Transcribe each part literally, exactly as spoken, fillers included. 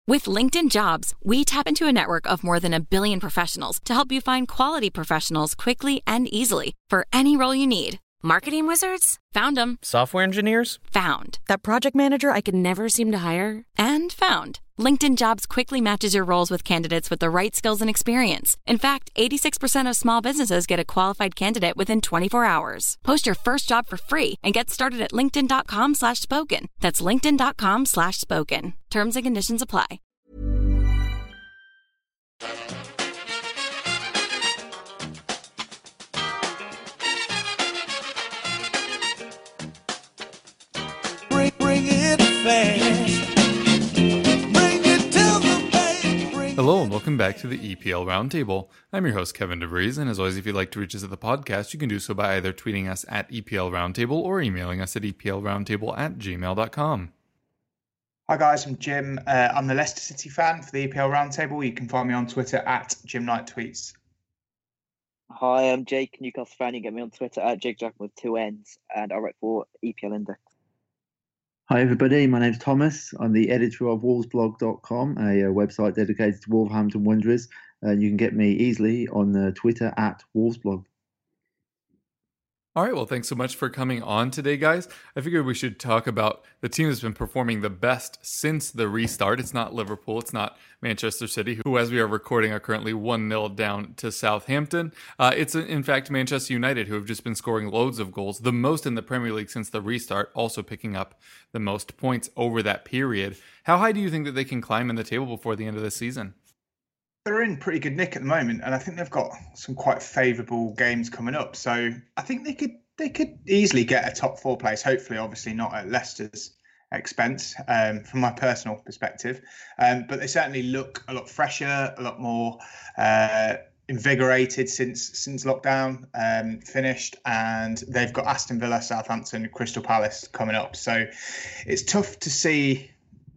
With LinkedIn Jobs, we tap into a network of more than a billion professionals to help you find quality professionals quickly and easily for any role you need. Marketing wizards? Found them. Software engineers? Found. That project manager I could never seem to hire? And found. LinkedIn Jobs quickly matches your roles with candidates with the right skills and experience. In fact, eighty-six percent of small businesses get a qualified candidate within twenty-four hours. Post your first job for free and get started at linkedin.com slash spoken. That's linkedin.com slash spoken. Terms and conditions apply. Bring, bring it fast. Bring it to the bank. Bring Hello and welcome back to the E P L Roundtable. I'm your host Kevin DeVries, and as always, if you'd like to reach us at the podcast, you can do so by either tweeting us at E P L Roundtable or emailing us at eplroundtable at gmail dot com. Hi guys, I'm Jim. Uh, I'm the Leicester City fan for the E P L Roundtable. You can find me on Twitter at Jim Knight Tweets. Hi, I'm Jake, Newcastle fan. You can get me on Twitter at Jake Jackman with two N's, and I write for E P L Index. Hi everybody, my name's Thomas. I'm the editor of wolves blog dot com, a, a website dedicated to Wolverhampton Wanderers. Uh, you can get me easily on uh, Twitter at wolvesblog. All right, well, thanks so much for coming on today, guys. I figured we should talk about the team that's been performing the best since the restart. It's not Liverpool, it's not Manchester City, who, as we are recording, are currently one nil down to Southampton. Uh, it's, in fact, Manchester United, who have just been scoring loads of goals, the most in the Premier League since the restart, also picking up the most points over that period. How high do you think that they can climb in the table before the end of the season? They're in pretty good nick at the moment, and I think they've got some quite favourable games coming up. So I think they could they could easily get a top four place. Hopefully, obviously not at Leicester's expense, um, from my personal perspective. Um, but they certainly look a lot fresher, a lot more uh, invigorated since since lockdown um, finished, and they've got Aston Villa, Southampton, Crystal Palace coming up. So it's tough to see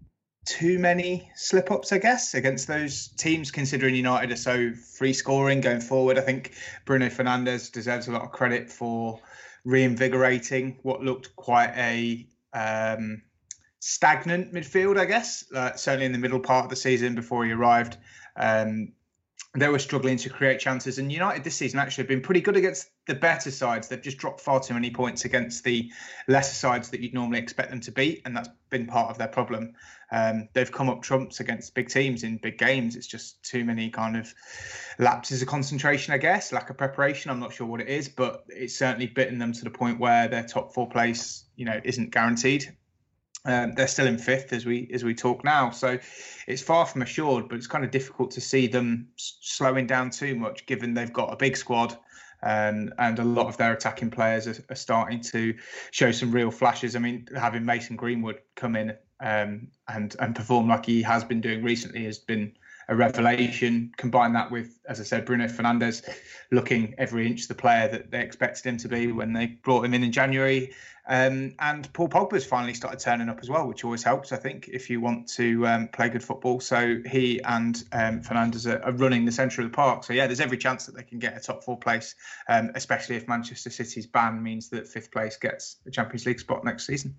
too many slip-ups, I guess, against those teams, considering United are so free-scoring going forward. I think Bruno Fernandes deserves a lot of credit for reinvigorating what looked quite a um, stagnant midfield, I guess, uh, certainly in the middle part of the season before he arrived. Um, they were struggling to create chances, and United this season actually have been pretty good against the better sides. They've just dropped far too many points against the lesser sides that you'd normally expect them to beat, and that's been part of their problem. Um, they've come up trumps against big teams in big games. It's just too many kind of lapses of concentration, I guess, lack of preparation. I'm not sure what it is, but it's certainly bitten them to the point where their top four place, you know, isn't guaranteed. Um, they're still in fifth as we as we talk now, so it's far from assured. But it's kind of difficult to see them s- slowing down too much, given they've got a big squad, um, and a lot of their attacking players are, are starting to show some real flashes. I mean, having Mason Greenwood come in um, and and perform like he has been doing recently has been a revelation. Combine that with, as I said, Bruno Fernandes looking every inch the player that they expected him to be when they brought him in in January. Um, and Paul Pogba's finally started turning up as well, which always helps, I think, if you want to um, play good football. So he and um, Fernandes are, are running the centre of the park. So, yeah, there's every chance that they can get a top four place, um, especially if Manchester City's ban means that fifth place gets a Champions League spot next season.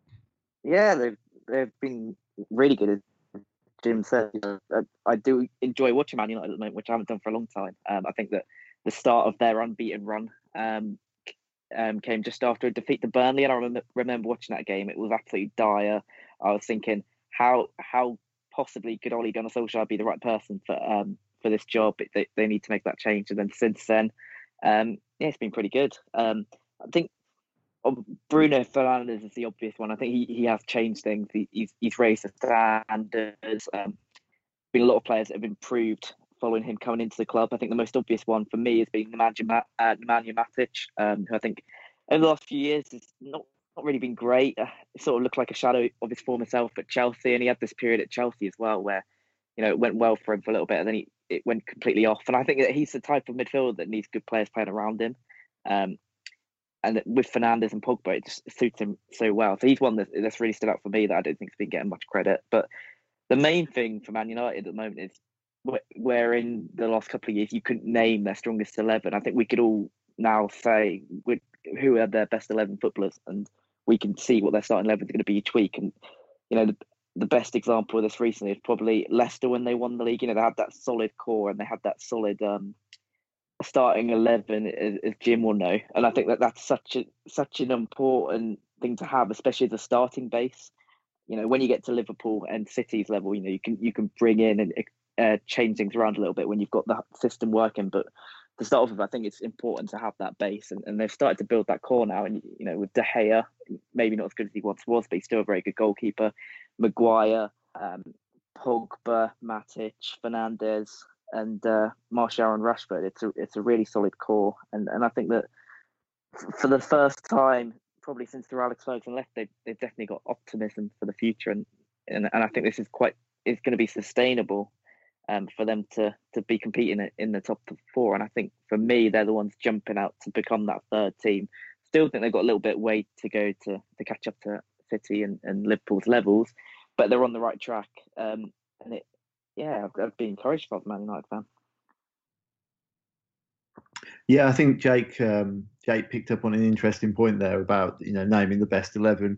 Yeah, they've, they've been really good, as Jim said. You know, I, I do enjoy watching Man United at the moment, which I haven't done for a long time. Um, I think that the start of their unbeaten run um, Um, came just after a defeat to Burnley, and I remember remember watching that game. It was absolutely dire. I was thinking, how how possibly could Ole Gunnar Solskjaer be the right person for um for this job? They they need to make that change. And then since then, um, yeah, it's been pretty good. Um, I think Bruno Fernandes is the obvious one. I think he, he has changed things. He, he's he's raised the standards. Um, been a lot of players that have improved following him coming into the club. I think the most obvious one for me has been Nemanja uh, Nemanja Matic, um, who I think over the last few years has not, not really been great. Uh, it sort of looked like a shadow of his former self at Chelsea, and he had this period at Chelsea as well where, you know, it went well for him for a little bit, and then he, it went completely off. And I think that he's the type of midfielder that needs good players playing around him. Um, and with Fernandes and Pogba, it just suits him so well. So he's one that, that's really stood out for me that I don't think has been getting much credit. But the main thing for Man United at the moment is where in the last couple of years you couldn't name their strongest eleven. I think we could all now say who are their best eleven footballers, and we can see what their starting eleven is going to be each week. And you know, the best example of this recently is probably Leicester when they won the league. You know, they had that solid core and they had that solid um, starting eleven, as, as Jim will know. And I think that that's such a such an important thing to have, especially as a starting base. You know, when you get to Liverpool and City's level, you know, you can you can bring in and uh, change things around a little bit when you've got the system working. But to start off with, I think it's important to have that base, and, and they've started to build that core now. And you know, with De Gea, maybe not as good as he once was, but he's still a very good goalkeeper. Maguire, um, Pogba, Matic, Fernandes, and uh, Martial and Rashford. It's a it's a really solid core, and and I think that for the first time, probably since Sir Alex Ferguson left, they've they've definitely got optimism for the future, and and, and I think this is quite it's going to be sustainable. Um, for them to to be competing in the top four. And I think for me, they're the ones jumping out to become that third team. Still think they've got a little bit way to go to to catch up to City and, and Liverpool's levels, but they're on the right track. Um, and it, yeah, I've, I've been encouraged by the Man United fan. Yeah, I think Jake um, Jake picked up on an interesting point there about, you know, naming the best eleven.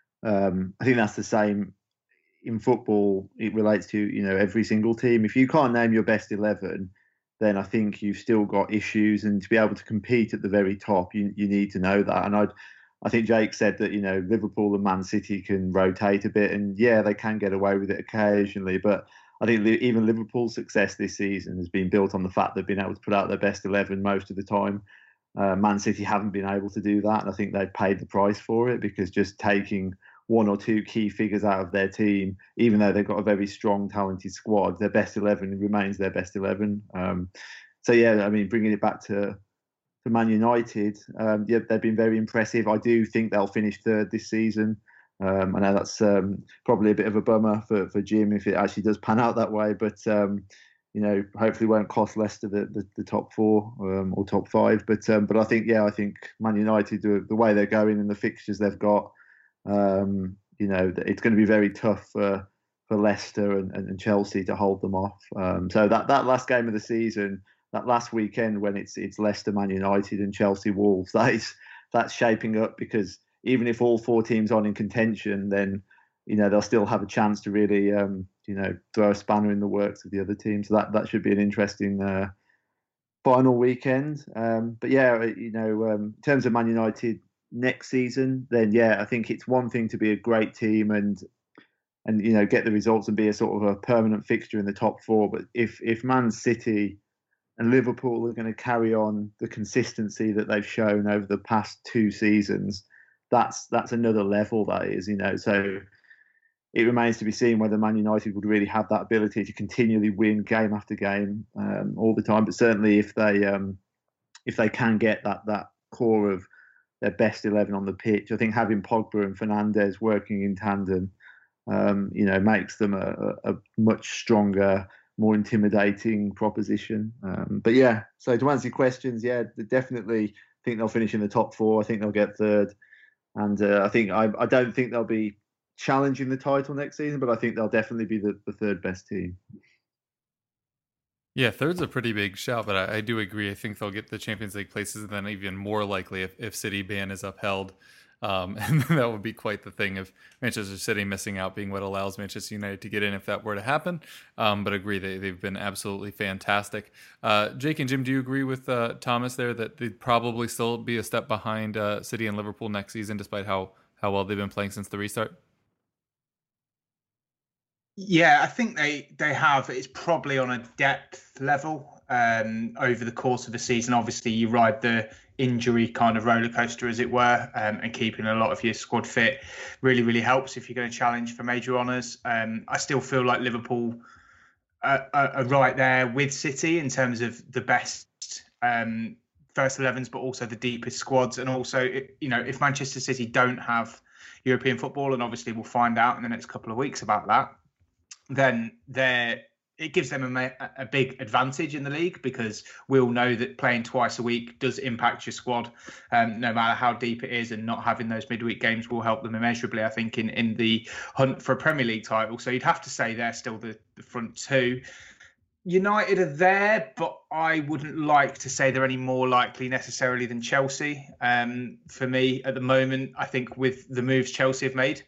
Um, I think that's the same in football. It relates to, you know, every single team. If you can't name your best eleven, then I think you've still got issues. And to be able to compete at the very top, you you need to know that. And I I think Jake said that, you know, Liverpool and Man City can rotate a bit, and yeah, they can get away with it occasionally. But I think even Liverpool's success this season has been built on the fact they've been able to put out their best eleven most of the time. Uh, Man City haven't been able to do that, and I think they've paid the price for it, because just taking one or two key figures out of their team, even though they've got a very strong, talented squad, their best eleven remains their best eleven. Um, so yeah, I mean, bringing it back to to Man United, um, yeah, they've been very impressive. I do think they'll finish third this season. Um, I know that's um, probably a bit of a bummer for, for Jim if it actually does pan out that way, but um, you know, hopefully won't cost Leicester the, the, the top four um, or top five. But um, but I think yeah, I think Man United, the, the way they're going and the fixtures they've got, um, you know, it's going to be very tough for for Leicester and, and Chelsea to hold them off. Um, so that, that last game of the season, that last weekend when it's it's Leicester, Man United, and Chelsea Wolves, that is that's shaping up, because even if all four teams aren't in contention, then you know they'll still have a chance to really um, you know throw a spanner in the works of the other team. So that that should be an interesting uh, final weekend. Um, but yeah, you know, um, in terms of Man United next season, then yeah, I think it's one thing to be a great team and and you know get the results and be a sort of a permanent fixture in the top four. But if if Man City and Liverpool are going to carry on the consistency that they've shown over the past two seasons, that's that's another level, that is, you know. So it remains to be seen whether Man United would really have that ability to continually win game after game um, all the time. But certainly, if they um, if they can get that that core of their best eleven on the pitch, I think having Pogba and Fernandes working in tandem, um, you know, makes them a, a much stronger, more intimidating proposition. Um, but yeah, so to answer your questions, yeah, definitely think they'll finish in the top four. I think they'll get third, and uh, I think I, I don't think they'll be challenging the title next season, but I think they'll definitely be the, the third best team. Yeah, third's a pretty big shout, but I, I do agree. I think they'll get the Champions League places, and then even more likely if, if City ban is upheld. Um, and that would be quite the thing of Manchester City missing out being what allows Manchester United to get in if that were to happen. Um, but agree, they, they've been absolutely fantastic. Uh, Jake and Jim, do you agree with uh, Thomas there that they'd probably still be a step behind uh, City and Liverpool next season, despite how, how well they've been playing since the restart? Yeah, I think they they have. It's probably on a depth level um, over the course of the season. Obviously, you ride the injury kind of roller coaster, as it were, um, and keeping a lot of your squad fit really, really helps if you're going to challenge for major honours. Um, I still feel like Liverpool are, are right there with City in terms of the best um, first elevens, but also the deepest squads. And also, you know, if Manchester City don't have European football, and obviously we'll find out in the next couple of weeks about that, then they're, it gives them a, a big advantage in the league, because we'll know that playing twice a week does impact your squad, um, no matter how deep it is, and not having those midweek games will help them immeasurably, I think, in, in the hunt for a Premier League title. So you'd have to say they're still the, the front two. United are there, but I wouldn't like to say they're any more likely necessarily than Chelsea. Um, for me, at the moment, I think with the moves Chelsea have made,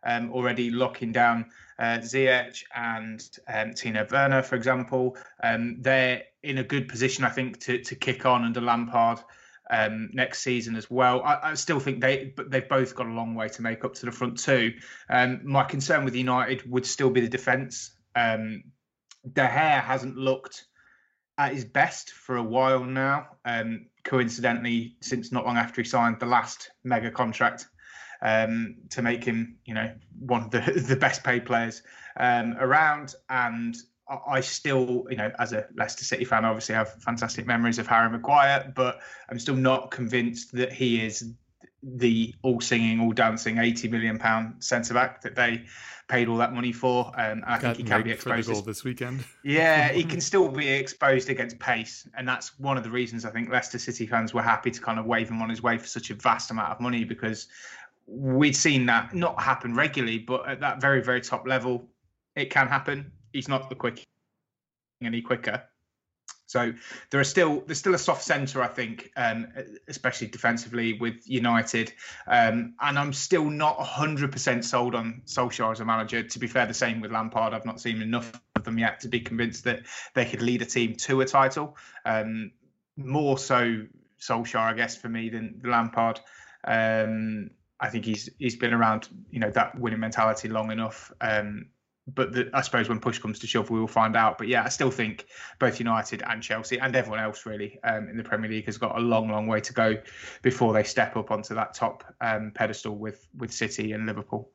um, already locking down uh, Ziyech and um, Tino Werner, for example. Um, they're in a good position, I think, to to kick on under Lampard um, next season as well. I, I still think they, but they've both got a long way to make up to the front two. Um, my concern with United would still be the defence. Um, De Gea hasn't looked at his best for a while now. Um, coincidentally, since not long after he signed the last mega contract um, to make him, you know, one of the, the best paid players um, around. And I still, you know, as a Leicester City fan, obviously have fantastic memories of Harry Maguire, but I'm still not convinced that he is the all singing, all dancing eighty million pound centre back that they paid all that money for. Um, and I think he can be exposed for the goal this weekend. Yeah, he can still be exposed against pace, and that's one of the reasons I think Leicester City fans were happy to kind of wave him on his way for such a vast amount of money, because we'd seen that not happen regularly, but at that very, very top level, it can happen. He's not the quick any quicker. So there are still there's still a soft centre, I think, um, especially defensively with United. Um, and I'm still not one hundred percent sold on Solskjaer as a manager. To be fair, the same with Lampard. I've not seen enough of them yet to be convinced that they could lead a team to a title. Um, more so Solskjaer, I guess, for me than Lampard. Um, I think he's he's been around, you know, that winning mentality long enough. Um, But the, I suppose when push comes to shove, we will find out. But yeah, I still think both United and Chelsea and everyone else really um, in the Premier League has got a long, long way to go before they step up onto that top um, pedestal with, with City and Liverpool.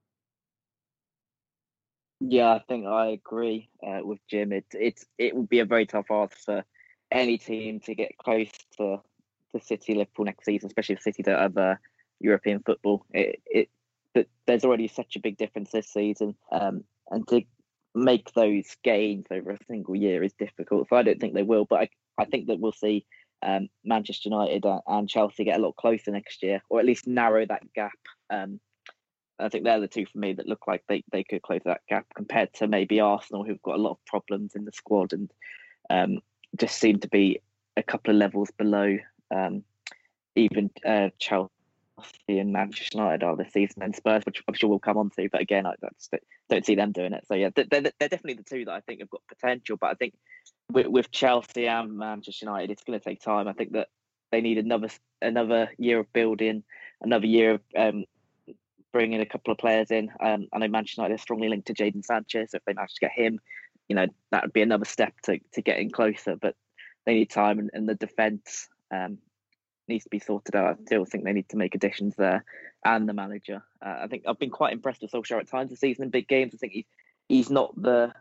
Yeah, I think I agree uh, with Jim. It, it, it would be a very tough ask for any team to get close to, to City, Liverpool next season, especially if City don't have uh, European football. It, it, but there's already such a big difference this season. Um, And to make those gains over a single year is difficult. So I don't think they will. But I, I think that we'll see um, Manchester United and Chelsea get a lot closer next year, or at least narrow that gap. Um, I think they're the two for me that look like they, they could close that gap compared to maybe Arsenal, who've got a lot of problems in the squad and um, just seem to be a couple of levels below um, even uh, Chelsea and Manchester United are this season, and Spurs, which I'm sure we'll come on to. But again, I just don't see them doing it. So yeah, they're, they're definitely the two that I think have got potential. But I think with, with Chelsea and Manchester United, it's going to take time. I think that they need another another year of building, another year of um, bringing a couple of players in. Um, I know Manchester United are strongly linked to Jadon Sancho. So if they manage to get him, you know, that would be another step to to getting closer. But they need time, and, and the defence um, needs to be sorted out. I still think they need to make additions there, and the manager. Uh, I think I've been quite impressed with Solskjaer at times this season in big games. I think he's he's not the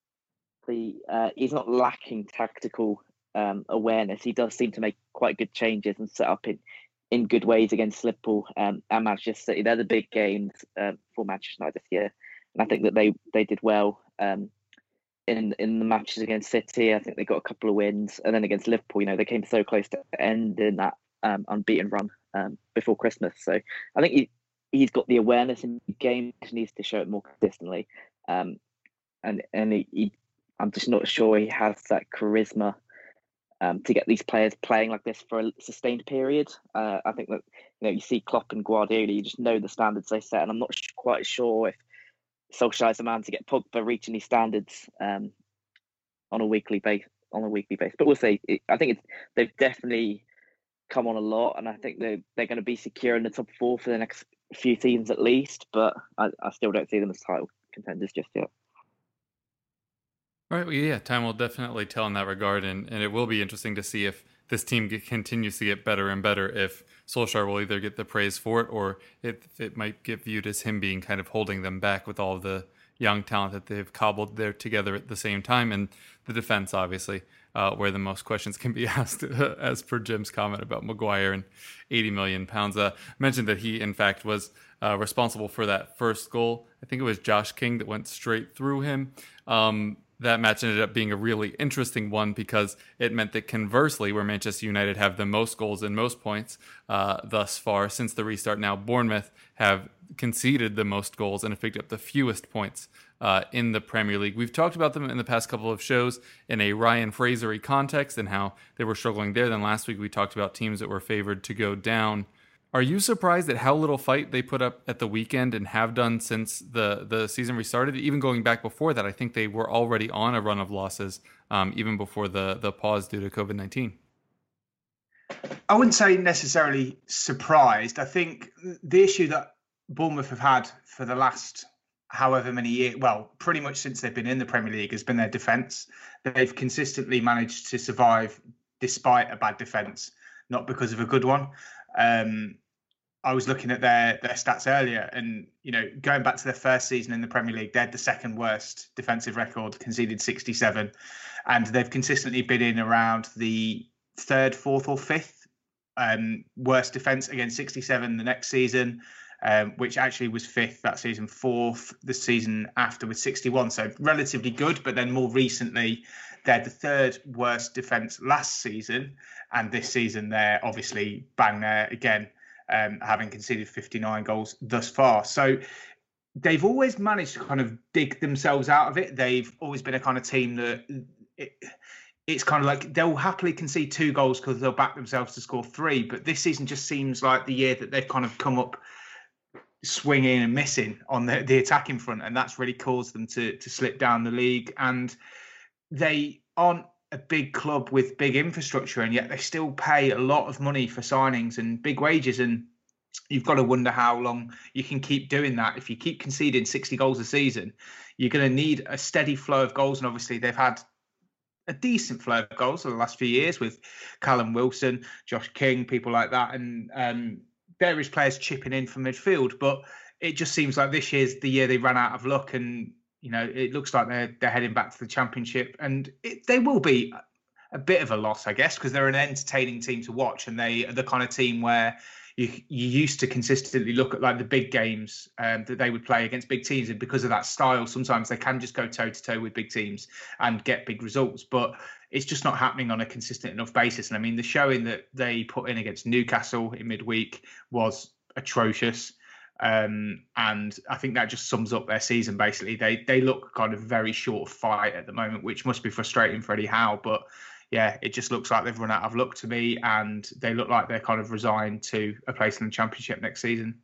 the uh, he's not lacking tactical um, awareness. He does seem to make quite good changes and set up in, in good ways against Liverpool um, and Manchester City. They're the big games um, for Manchester United this year, and I think that they they did well um, in in the matches against City. I think they got a couple of wins, and then against Liverpool, you know, they came so close to ending that Um, unbeaten run um, before Christmas. So I think he, he's got the awareness in the game. He needs to show it more consistently. Um, and and he, he, I'm just not sure he has that charisma um, to get these players playing like this for a sustained period. Uh, I think that, you know, you see Klopp and Guardiola, you just know the standards they set. And I'm not sh- quite sure if Solskjaer is the man to get Pogba reaching these standards um, on a weekly base. On a weekly basis, but we'll see. I think it's they've definitely come on a lot, and I think they they're going to be secure in the top four for the next few seasons at least. But I, I still don't see them as title contenders just yet. All right, well, yeah, time will definitely tell in that regard, and, and it will be interesting to see if this team get, continues to get better and better, if Solskjaer will either get the praise for it, or if it might get viewed as him being kind of holding them back with all of the young talent that they've cobbled there together at the same time. And the defense, obviously, uh, where the most questions can be asked, as per Jim's comment about Maguire and eighty million pounds. Uh, mentioned that he, in fact, was uh, responsible for that first goal. I think it was Josh King that went straight through him. Um, that match ended up being a really interesting one, because it meant that conversely, where Manchester United have the most goals and most points uh, thus far since the restart, now Bournemouth have conceded the most goals and have picked up the fewest points uh, in the Premier League. We've talked about them in the past couple of shows in a Ryan Fraser-y context and how they were struggling there. Then last week we talked about teams that were favored to go down. Are you surprised at how little fight they put up at the weekend and have done since the, the season restarted? Even going back before that, I think they were already on a run of losses, um, even before the, the pause due to COVID nineteen. I wouldn't say necessarily surprised. I think the issue that Bournemouth have had for the last however many years, well, pretty much since they've been in the Premier League, has been their defence. They've consistently managed to survive despite a bad defence, not because of a good one. Um, I was looking at their their stats earlier, and you know, going back to their first season in the Premier League, they had the second worst defensive record, conceded sixty-seven, and they've consistently been in around the third, fourth, or fifth um, worst defence, again sixty-seven the next season, um, which actually was fifth that season, fourth the season after with sixty-one. So relatively good, but then more recently, they're the third worst defence last season, and this season they're obviously bang there again, um, having conceded fifty-nine goals thus far. So they've always managed to kind of dig themselves out of it. They've always been a kind of team that it, it's kind of like they'll happily concede two goals because they'll back themselves to score three. But this season just seems like the year that they've kind of come up swinging and missing on the, the attacking front, and that's really caused them to to slip down the league. And they aren't a big club with big infrastructure, and yet they still pay a lot of money for signings and big wages. And you've got to wonder how long you can keep doing that. If you keep conceding sixty goals a season, you're going to need a steady flow of goals. And obviously they've had a decent flow of goals for the last few years with Callum Wilson, Josh King, people like that, and um, various players chipping in from midfield. But it just seems like this year's the year they ran out of luck, and you know, it looks like they're they're heading back to the Championship, and it, they will be a bit of a loss, I guess, because they're an entertaining team to watch, and they are the kind of team where you you used to consistently look at like the big games um, that they would play against big teams, and because of that style, sometimes they can just go toe to toe with big teams and get big results. But it's just not happening on a consistent enough basis. And I mean, the showing that they put in against Newcastle in midweek was atrocious. Um, and I think that just sums up their season. Basically, they they look kind of very short of fight at the moment, which must be frustrating for Eddie Howe. But yeah, it just looks like they've run out of luck to me, and they look like they're kind of resigned to a place in the Championship next season.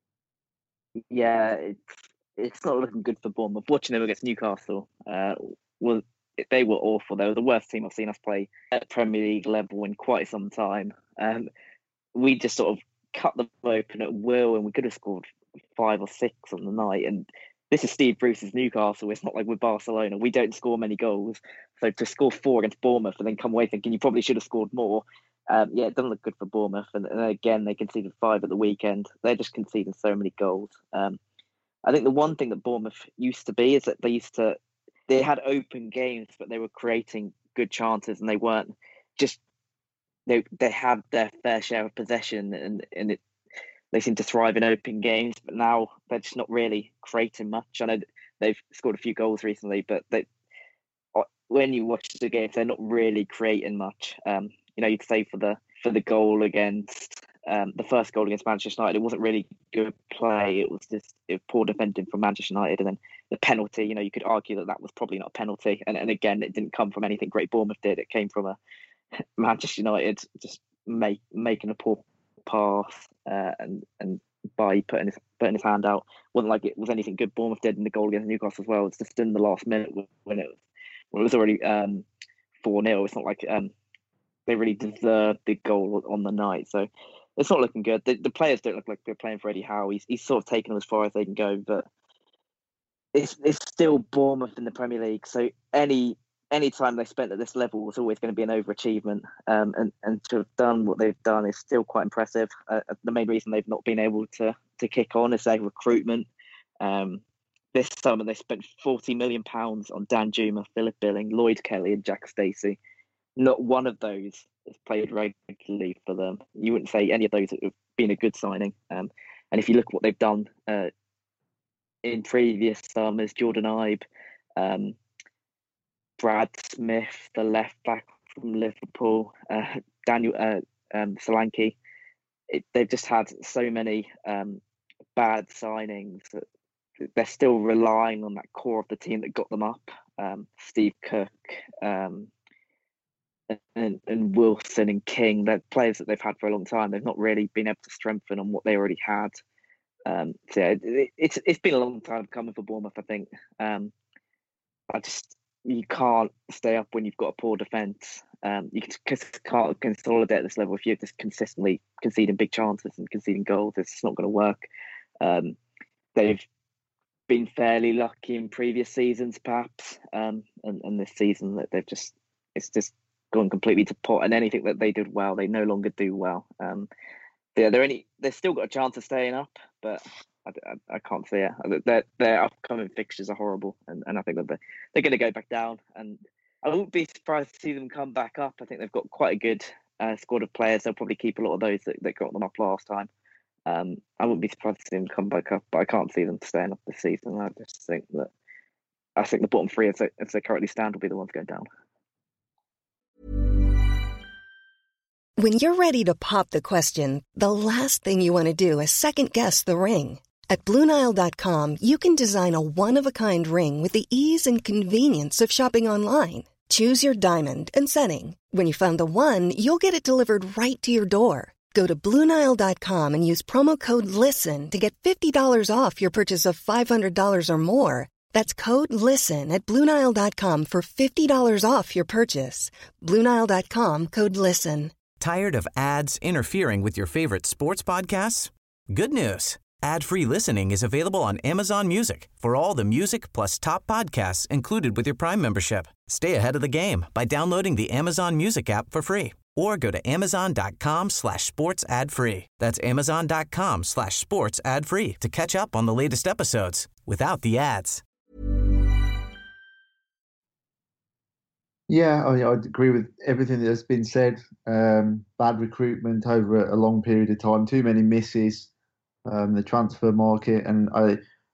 Yeah, it's it's not looking good for Bournemouth. Watching them against Newcastle, uh, was they were awful. They were the worst team I've seen us play at Premier League level in quite some time. Um, we just sort of cut them open at will, and we could have scored five or six on the night. And this is Steve Bruce's Newcastle. It's not like with Barcelona. We don't score many goals. So to score four against Bournemouth and then come away thinking you probably should have scored more, um, yeah, it doesn't look good for Bournemouth. And, and again, they conceded five at the weekend. They're just conceding so many goals. Um, I think the one thing that Bournemouth used to be is that they used to, they had open games, but they were creating good chances, and they weren't just, they they had their fair share of possession, and, and it, they seem to thrive in open games, but now they're just not really creating much. I know they've scored a few goals recently, but they, when you watch the games, they're not really creating much. Um, you know, you'd say for the for the goal against um, the first goal against Manchester United, it wasn't really good play. It was just it was poor defending from Manchester United, and then the penalty. You know, you could argue that that was probably not a penalty, and and again, it didn't come from anything Great Bournemouth did. It came from a Manchester United just make, making a poor pass uh, and and by putting his putting his hand out. Wasn't like it was anything good Bournemouth did in the goal against Newcastle as well. It's just in the last minute when it was when it was already um four nil. It's not like um they really deserved the goal on the night. So it's not looking good. The, the players don't look like they're playing for Eddie Howe. He's he's sort of taken them as far as they can go, but it's it's still Bournemouth in the Premier League. So any any time they spent at this level was always going to be an overachievement. Um, and, and to have done what they've done is still quite impressive. Uh, the main reason they've not been able to to kick on is their recruitment. Um, this summer they spent forty million pounds on Dan Juma, Philip Billing, Lloyd Kelly and Jack Stacey. Not one of those has played regularly for them. You wouldn't say any of those have been a good signing. Um, and if you look at what they've done uh, in previous summers, Jordan Ibe, um, Brad Smith, the left back from Liverpool, uh, Daniel uh, um, Solanke, it, they've just had so many um, bad signings that they're still relying on that core of the team that got them up. Um, Steve Cook, um, and, and Wilson and King, they're players that they've had for a long time. They've not really been able to strengthen on what they already had. Um, so yeah, it, it's it's been a long time coming for Bournemouth, I think. Um, I just you can't stay up when you've got a poor defence. Um, you just can't consolidate at this level if you're just consistently conceding big chances and conceding goals. It's not going to work. Um, they've been fairly lucky in previous seasons, perhaps, um, and, and this season that they've just it's just gone completely to pot. And anything that they did well, they no longer do well. Um, yeah, they're any they've still got a chance of staying up, but I, I, I can't see it. Their their upcoming fixtures are horrible, and, and I think that they're, they're going to go back down. And I wouldn't be surprised to see them come back up. I think they've got quite a good uh, squad of players. They'll probably keep a lot of those that, that got them up last time. Um, I wouldn't be surprised to see them come back up, but I can't see them staying up this season. I just think that I think the bottom three, as they, as they currently stand, will be the ones going down. When you're ready to pop the question, the last thing you want to do is second guess the ring. At Blue Nile dot com, you can design a one-of-a-kind ring with the ease and convenience of shopping online. Choose your diamond and setting. When you find the one, you'll get it delivered right to your door. Go to Blue Nile dot com and use promo code LISTEN to get fifty dollars off your purchase of five hundred dollars or more. That's code LISTEN at Blue Nile dot com for fifty dollars off your purchase. Blue Nile dot com, code LISTEN. Tired of ads interfering with your favorite sports podcasts? Good news. Ad-free listening is available on Amazon Music for all the music plus top podcasts included with your Prime membership. Stay ahead of the game by downloading the Amazon Music app for free or go to amazon.com slash sports ad free. That's amazon.com slash sports ad free to catch up on the latest episodes without the ads. Yeah, I, I agree with everything that's been said. Um, bad recruitment over a long period of time, too many misses, um, the transfer market, and I,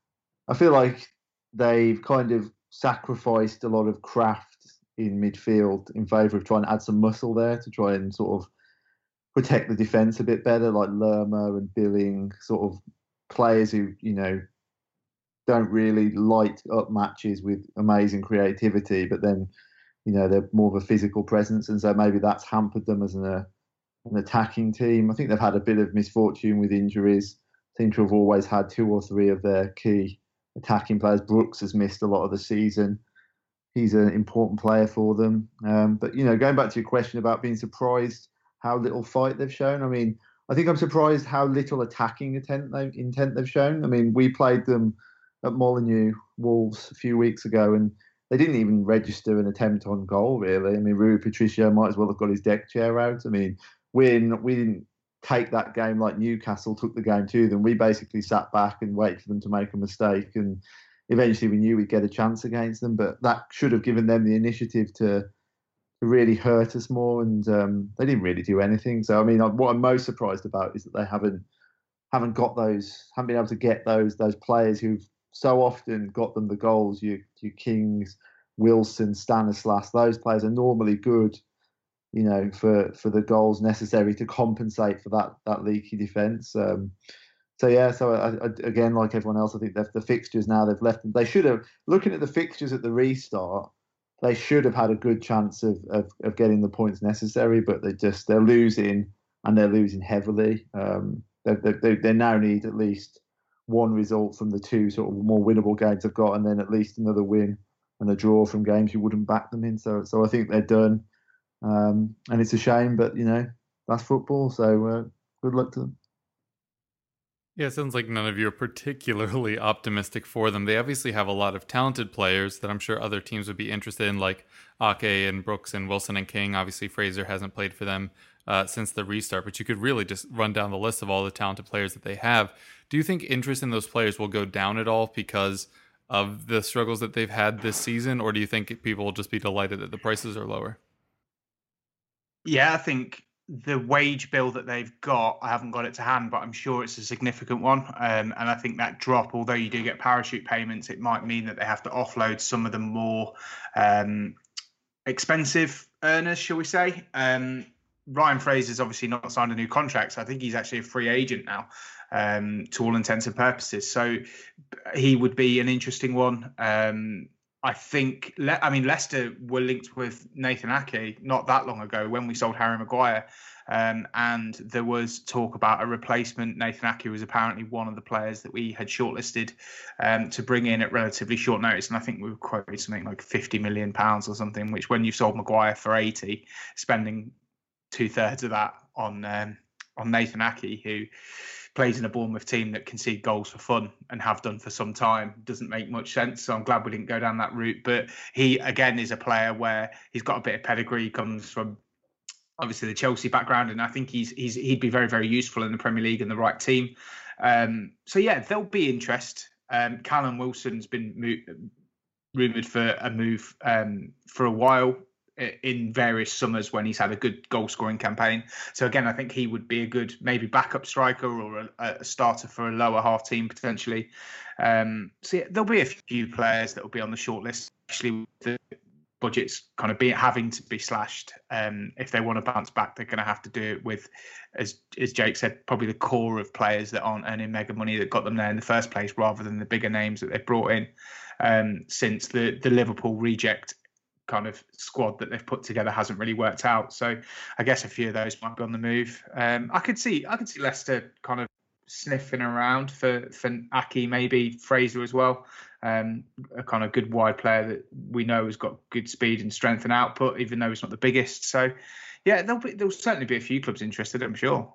I feel like they've kind of sacrificed a lot of craft in midfield in favour of trying to add some muscle there to try and sort of protect the defence a bit better, like Lerma and Billing, sort of players who, you know, don't really light up matches with amazing creativity, but then, you know, they're more of a physical presence, and so maybe that's hampered them as an, uh, an attacking team. I think they've had a bit of misfortune with injuries. Seem to have always had two or three of their key attacking players. Brooks has missed a lot of the season. He's an important player for them. Um, but, you know, going back to your question about being surprised how little fight they've shown, I mean, I think I'm surprised how little attacking intent they've, intent they've shown. I mean, we played them at Molineux Wolves a few weeks ago, and they didn't even register an attempt on goal, really. I mean, Rui Patricio might as well have got his deck chair out. I mean, we we didn't take that game like Newcastle took the game to them. We basically sat back and waited for them to make a mistake, and eventually we knew we'd get a chance against them. But that should have given them the initiative to, to really hurt us more, and um, they didn't really do anything. So, I mean, what I'm most surprised about is that they haven't haven't got those, haven't been able to get those those players who've so often got them the goals. You, you Kings, Wilson, Stanislas, those players are normally good, you know, for, for the goals necessary to compensate for that that leaky defence. Um, so yeah, so I, I, again, like everyone else, I think the fixtures now they've left. They should have, looking at the fixtures at the restart, they should have had a good chance of of, of getting the points necessary, but they just they're losing and they're losing heavily. Um, they they they now need at least one result from the two sort of more winnable games they've got, and then at least another win and a draw from games you wouldn't back them in. So, so I think they're done, um, and it's a shame, but you know that's football. So, uh, good luck to them. Yeah, it sounds like none of you are particularly optimistic for them. They obviously have a lot of talented players that I'm sure other teams would be interested in, like Ake and Brooks and Wilson and King. Obviously, Fraser hasn't played for them uh, since the restart, but you could really just run down the list of all the talented players that they have. Do you think interest in those players will go down at all because of the struggles that they've had this season, or do you think people will just be delighted that the prices are lower? Yeah, I think the wage bill that they've got, I haven't got it to hand, but I'm sure it's a significant one. Um, and I think that drop, although you do get parachute payments, it might mean that they have to offload some of the more um, expensive earners, shall we say. Um, Ryan Fraser's obviously not signed a new contract, so I think he's actually a free agent now, um, to all intents and purposes. So he would be an interesting one. Um, I think, Le- I mean, Leicester were linked with Nathan Ake not that long ago when we sold Harry Maguire. Um, and there was talk about a replacement. Nathan Ake was apparently one of the players that we had shortlisted um, to bring in at relatively short notice. And I think we were quoted something like fifty million pounds or something, which when you've sold Maguire for eighty, spending two thirds of that on um, on Nathan Ake, who plays in a Bournemouth team that concede goals for fun and have done for some time, doesn't make much sense. So I'm glad we didn't go down that route. But he, again, is a player where he's got a bit of pedigree. He comes from obviously the Chelsea background, and I think he's he's he'd be very, very useful in the Premier League and the right team. Um, so yeah, there'll be interest. Um, Callum Wilson's been mo- rumoured for a move um, for a while in various summers when he's had a good goal scoring campaign. So again, I think he would be a good maybe backup striker or a, a starter for a lower half team potentially. Um, so yeah, there'll be a few players that will be on the short list, especially with the budgets kind of be having to be slashed. Um, if they want to bounce back, they're going to have to do it with, as as Jake said, probably the core of players that aren't earning mega money that got them there in the first place, rather than the bigger names that they've brought in um, since the the Liverpool reject kind of squad that they've put together hasn't really worked out. So I guess a few of those might be on the move. Um, I could see I could see Leicester kind of sniffing around for for Ake, maybe Fraser as well. Um, a kind of good wide player that we know has got good speed and strength and output, even though he's not the biggest. So yeah, there'll be there'll certainly be a few clubs interested, I'm sure.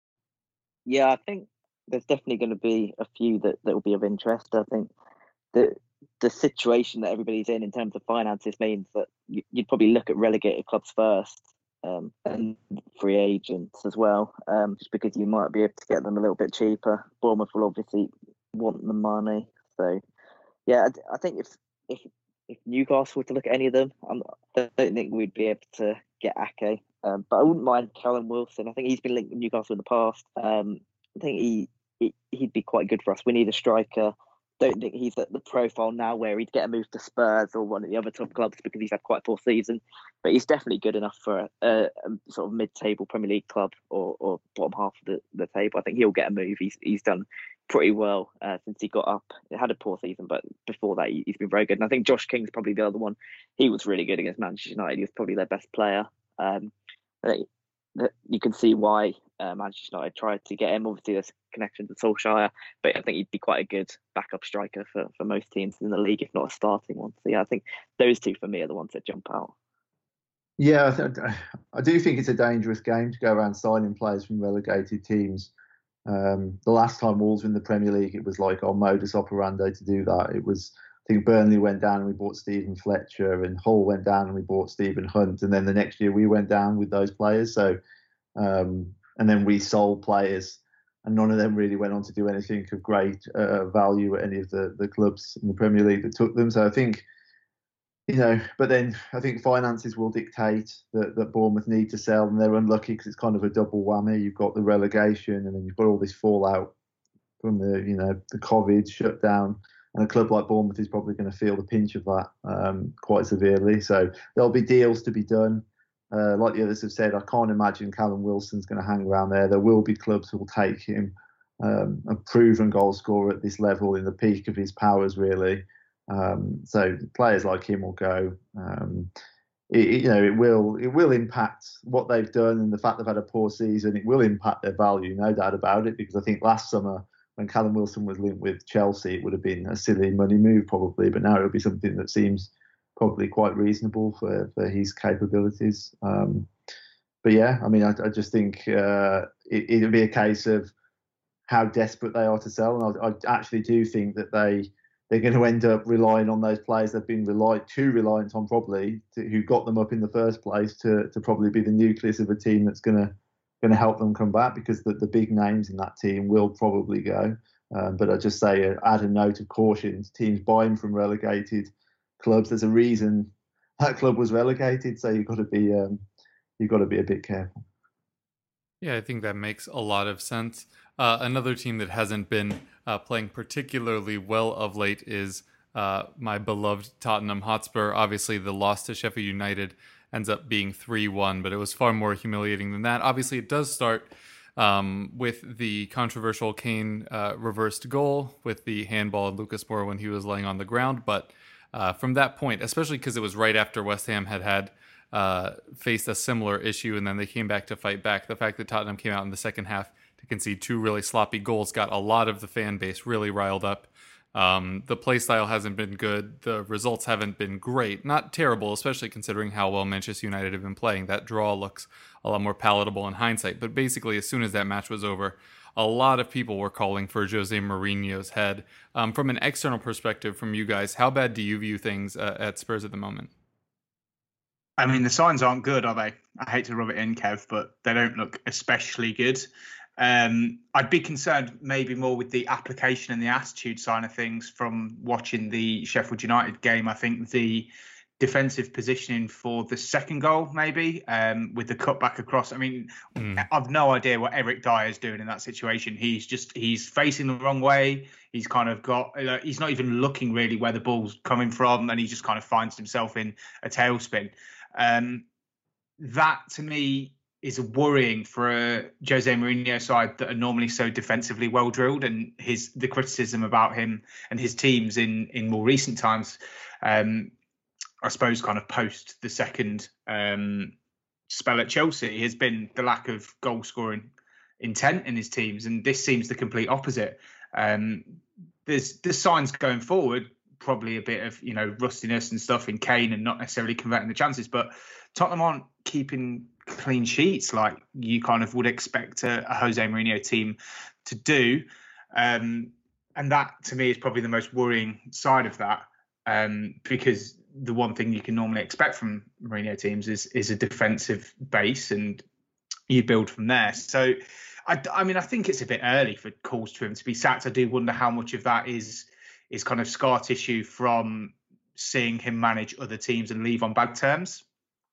Yeah, I think there's definitely going to be a few that, that will be of interest. I think the the situation that everybody's in in terms of finances means that you, you'd probably look at relegated clubs first, um, and free agents as well, um, just because you might be able to get them a little bit cheaper. Bournemouth will obviously want the money, so yeah, I, I think if if if Newcastle were to look at any of them, I'm, I don't think we'd be able to get Ake, um, but I wouldn't mind Callum Wilson. I think he's been linked with Newcastle in the past. Um, I think he, he he'd be quite good for us. We need a striker. Don't think he's at the profile now where he'd get a move to Spurs or one of the other top clubs because he's had quite a poor season. But he's definitely good enough for a, a, a sort of mid-table Premier League club or, or bottom half of the, the table. I think he'll get a move. He's he's done pretty well uh, since he got up. He had a poor season, but before that he, he's been very good. And I think Josh King's probably the other one. He was really good against Manchester United. He was probably their best player. Um, I think that you can see why uh, Manchester United tried to get him. Obviously, there's connection to Solskjaer, but I think he'd be quite a good backup striker for, for most teams in the league, if not a starting one. So yeah, I think those two for me are the ones that jump out. Yeah, I, th- I do think it's a dangerous game to go around signing players from relegated teams. Um, the last time Wolves were in the Premier League, it was like our modus operandi to do that. It was, I think Burnley went down and we bought Stephen Fletcher, and Hull went down and we bought Stephen Hunt, and then the next year we went down with those players. So, um, and then we sold players, and none of them really went on to do anything of great uh, value at any of the, the clubs in the Premier League that took them. So I think, you know, but then I think finances will dictate that, that Bournemouth need to sell, and they're unlucky because it's kind of a double whammy. You've got the relegation, and then you've got all this fallout from the, you know, the COVID shutdown, and a club like Bournemouth is probably going to feel the pinch of that um, quite severely. So there'll be deals to be done. Uh, like the others have said, I can't imagine Callum Wilson's going to hang around there. There will be clubs who will take him, um, a proven goal scorer at this level in the peak of his powers, really. Um, so players like him will go. Um, it, you know, it will it will impact what they've done, and the fact they've had a poor season. It will impact their value, no doubt about it. Because I think last summer, when Callum Wilson was linked with Chelsea, it would have been a silly money move probably, but now it'll be something that seems probably quite reasonable for, for his capabilities. Um, but yeah, I mean, I, I just think uh, it, it'll be a case of how desperate they are to sell, and I, I actually do think that they. They're going to end up relying on those players they've been relied too reliant on, probably, to, who got them up in the first place, to to probably be the nucleus of a team that's going to going to help them come back, because the, the big names in that team will probably go. Um, but I just say, uh, add a note of caution. Teams buying from relegated clubs. There's a reason that club was relegated, so you've got to be um, you've got to be a bit careful. Yeah, I think that makes a lot of sense. Uh, another team that hasn't been uh, playing particularly well of late is uh, my beloved Tottenham Hotspur. Obviously, the loss to Sheffield United ends up being three one, but it was far more humiliating than that. Obviously, it does start um, with the controversial Kane uh, reversed goal with the handball of Lucas Moura when he was laying on the ground, but uh, from that point, especially because it was right after West Ham had had uh, faced a similar issue, and then they came back to fight back. The fact that Tottenham came out in the second half to concede two really sloppy goals got a lot of the fan base really riled up. Um, the play style hasn't been good. The results haven't been great. Not terrible, especially considering how well Manchester United have been playing. That draw looks a lot more palatable in hindsight. But basically, as soon as that match was over, a lot of people were calling for Jose Mourinho's head. Um, from an external perspective, from you guys, how bad do you view things uh, at Spurs at the moment? I mean, the signs aren't good, are they? I hate to rub it in, Kev, but they don't look especially good. Um, I'd be concerned maybe more with the application and the attitude side of things from watching the Sheffield United game. I think the defensive positioning for the second goal, maybe, um, with the cutback across. I mean, mm. I've no idea what Eric Dyer is doing in that situation. He's just, he's facing the wrong way. He's kind of got, he's not even looking really where the ball's coming from, and he just kind of finds himself in a tailspin. Um, that, to me, is worrying for a Jose Mourinho side that are normally so defensively well drilled, and his the criticism about him and his teams in in more recent times, um, I suppose, kind of post the second um, spell at Chelsea, has been the lack of goal scoring intent in his teams, and this seems the complete opposite. Um, there's there's signs going forward, probably a bit of you know rustiness and stuff in Kane and not necessarily converting the chances, but Tottenham aren't keeping clean sheets like you kind of would expect a, a Jose Mourinho team to do. Um, and that, to me, is probably the most worrying side of that, um, because the one thing you can normally expect from Mourinho teams is is a defensive base, and you build from there. So, I, I mean, I think it's a bit early for calls to him to be sacked. I do wonder how much of that is is kind of scar tissue from seeing him manage other teams and leave on bad terms.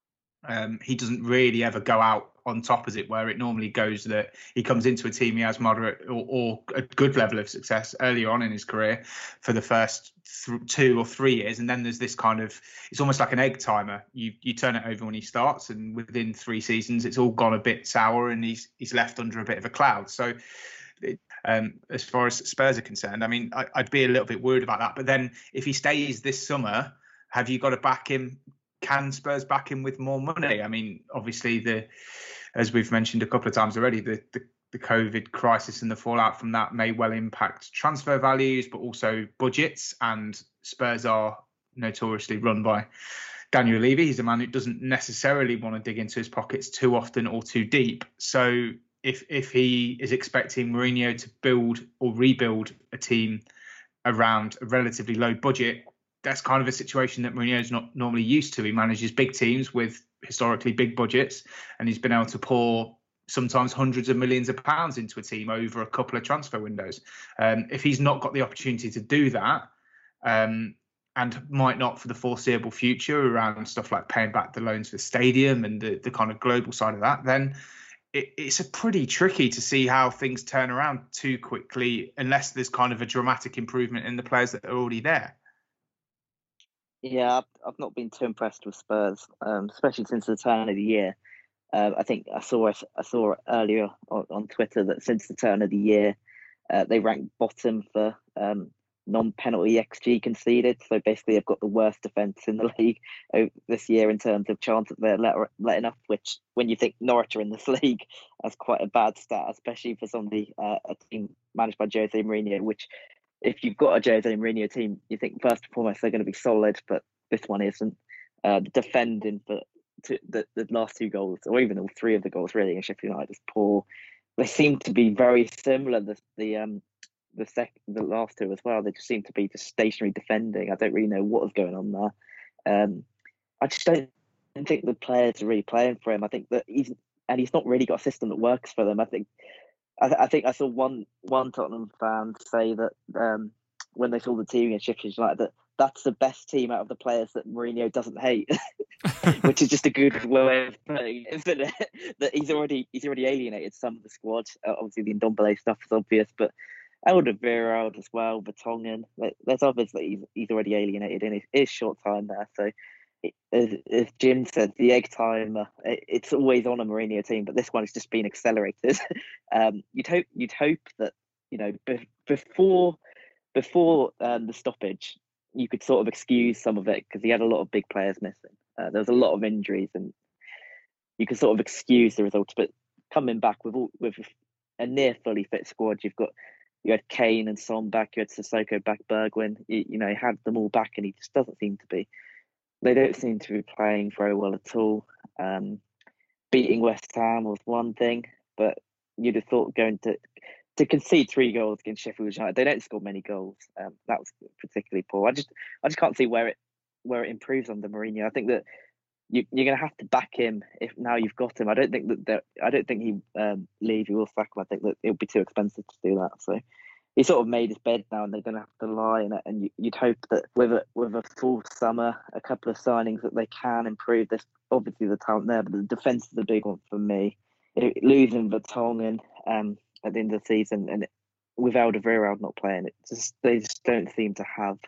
Um, he doesn't really ever go out on top, as it were. It normally goes that he comes into a team, he has moderate or, or a good level of success earlier on in his career for the first th- two or three years. And then there's this kind of, it's almost like an egg timer. You you turn it over when he starts, and within three seasons, it's all gone a bit sour and he's he's left under a bit of a cloud. So it, um, as far as Spurs are concerned, I mean, I, I'd be a little bit worried about that. But then if he stays this summer, have you got to back him? Can Spurs back him with more money? I mean, obviously, the as we've mentioned a couple of times already, the, the, the COVID crisis and the fallout from that may well impact transfer values, but also budgets. And Spurs are notoriously run by Daniel Levy. He's a man who doesn't necessarily want to dig into his pockets too often or too deep. So if if he is expecting Mourinho to build or rebuild a team around a relatively low budget, that's kind of a situation that Mourinho's not normally used to. He manages big teams with historically big budgets, and he's been able to pour sometimes hundreds of millions of pounds into a team over a couple of transfer windows. Um, if he's not got the opportunity to do that, um, and might not for the foreseeable future around stuff like paying back the loans for the stadium and the, the kind of global side of that, then it, it's a pretty tricky to see how things turn around too quickly unless there's kind of a dramatic improvement in the players that are already there. Yeah, I've, I've not been too impressed with Spurs, um, especially since the turn of the year. Uh, I think I saw I saw earlier on, on Twitter that since the turn of the year, uh, they ranked bottom for um, non-penalty X G conceded. So basically, they've got the worst defence in the league this year in terms of chance that they're let, letting up. Which, when you think Norwich are in this league, that's quite a bad stat, especially for somebody uh, a team managed by Jose Mourinho, which. If you've got a Jose Mourinho team, you think first and foremost they're going to be solid, but this one isn't. Uh, the defending for two, the, the last two goals, or even all three of the goals really in Sheffield United, is poor. They seem to be very similar. The the um the sec the last two as well. They just seem to be just stationary defending. I don't really know what is going on there. Um, I just don't think the players are really playing for him. I think that he's and he's not really got a system that works for them. I think. I, th- I think I saw one one Tottenham fan say that um, when they saw the team against Sheffield United, that that's the best team out of the players that Mourinho doesn't hate, which is just a good way of putting it, isn't it? That he's already he's already alienated some of the squad. Uh, obviously, the Ndombele stuff is obvious, but Alderweireld as well, Vertonghen. There's others that he's he's already alienated in his, his short time there. So. As, as Jim said, the egg timer, it, it's always on a Mourinho team, but this one has just been accelerated. um, you'd hope you'd hope that you know be, before before um, the stoppage, you could sort of excuse some of it because he had a lot of big players missing. Uh, there was a lot of injuries, and you could sort of excuse the results. But coming back with all, with a near fully fit squad, you've got you had Kane and Son back, you had Sissoko back, Bergwijn. You, you know, he had them all back, and he just doesn't seem to be. They don't seem to be playing very well at all. Um, beating West Ham was one thing, but you'd have thought going to to concede three goals against Sheffield United. They don't score many goals. Um, that was particularly poor. I just I just can't see where it where it improves under Mourinho. I think that you, you're going to have to back him if now you've got him. I don't think that there, I don't think he um, leave. He will sack him. I think that it would be too expensive to do that. So he sort of made his bed now, and they're going to have to lie in it. And you, you'd hope that with a with a full summer, a couple of signings, that they can improve. There's obviously the talent there, but the defence is a big one for me. It, losing Vertonghen um, at the end of the season, and with Alderweireld not playing, it just they just don't seem to have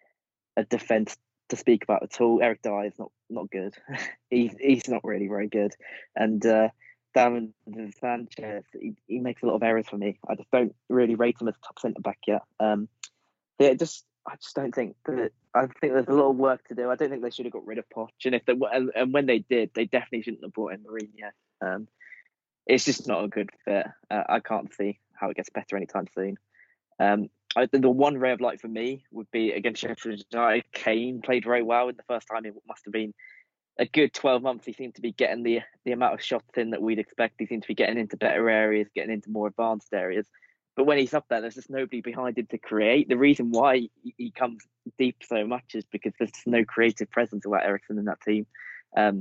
a defence to speak about at all. Eric Dyer is not not good. he's he's not really very good, and uh, Davinson Sanchez he, he makes a lot of errors for me. I just don't really rate him as a top centre back yet. Um, yeah, just I just don't think that. I think there's a lot of work to do. I don't think they should have got rid of Poch, and if they and, and when they did, they definitely shouldn't have brought in Mourinho. Um, it's just not a good fit. Uh, I can't see how it gets better anytime soon. Um, I, the one ray of light for me would be against Sheffield United. Kane played very well in the first time. It must have been a good twelve months. He seemed to be getting the the amount of shots in that we'd expect. He seemed to be getting into better areas, getting into more advanced areas. But when he's up there, there's just nobody behind him to create. The reason why he comes deep so much is because there's no creative presence about Eriksen in that team. Um,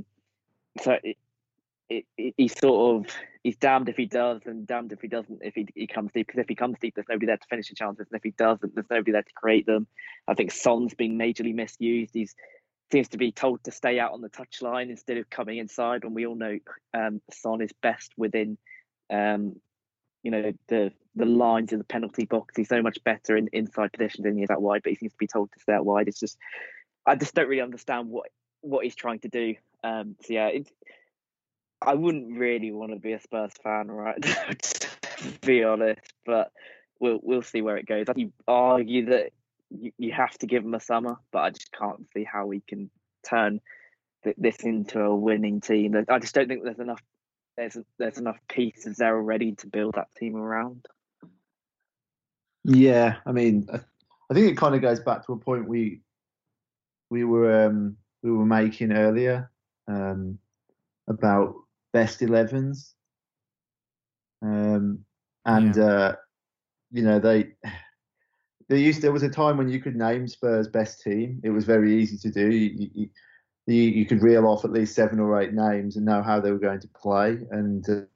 so it, it, it, he's sort of he's damned if he does and damned if he doesn't. If he, he comes deep, because if he comes deep, there's nobody there to finish the chances, and if he doesn't, there's nobody there to create them. I think Son's been majorly misused. He's seems to be told to stay out on the touchline instead of coming inside. When we all know um, Son is best within. Um, You know, the the lines in the penalty box. He's so much better in inside positions than he is out wide, but he seems to be told to stay out wide. It's just, I just don't really understand what what he's trying to do. Um, so yeah, it, I wouldn't really want to be a Spurs fan, right? To be honest, but we'll we'll see where it goes. I think you argue that you, you have to give him a summer, but I just can't see how we can turn th- this into a winning team. I just don't think there's enough. There's there's enough pieces there already to build that team around. Yeah, I mean, I think it kind of goes back to a point we we were um, we were making earlier um, about best elevens, um, and Yeah. uh, you know they there used there was a time when you could name Spurs' best team. It was very easy to do. You, you, You, you could reel off at least seven or eight names and know how they were going to play. And uh,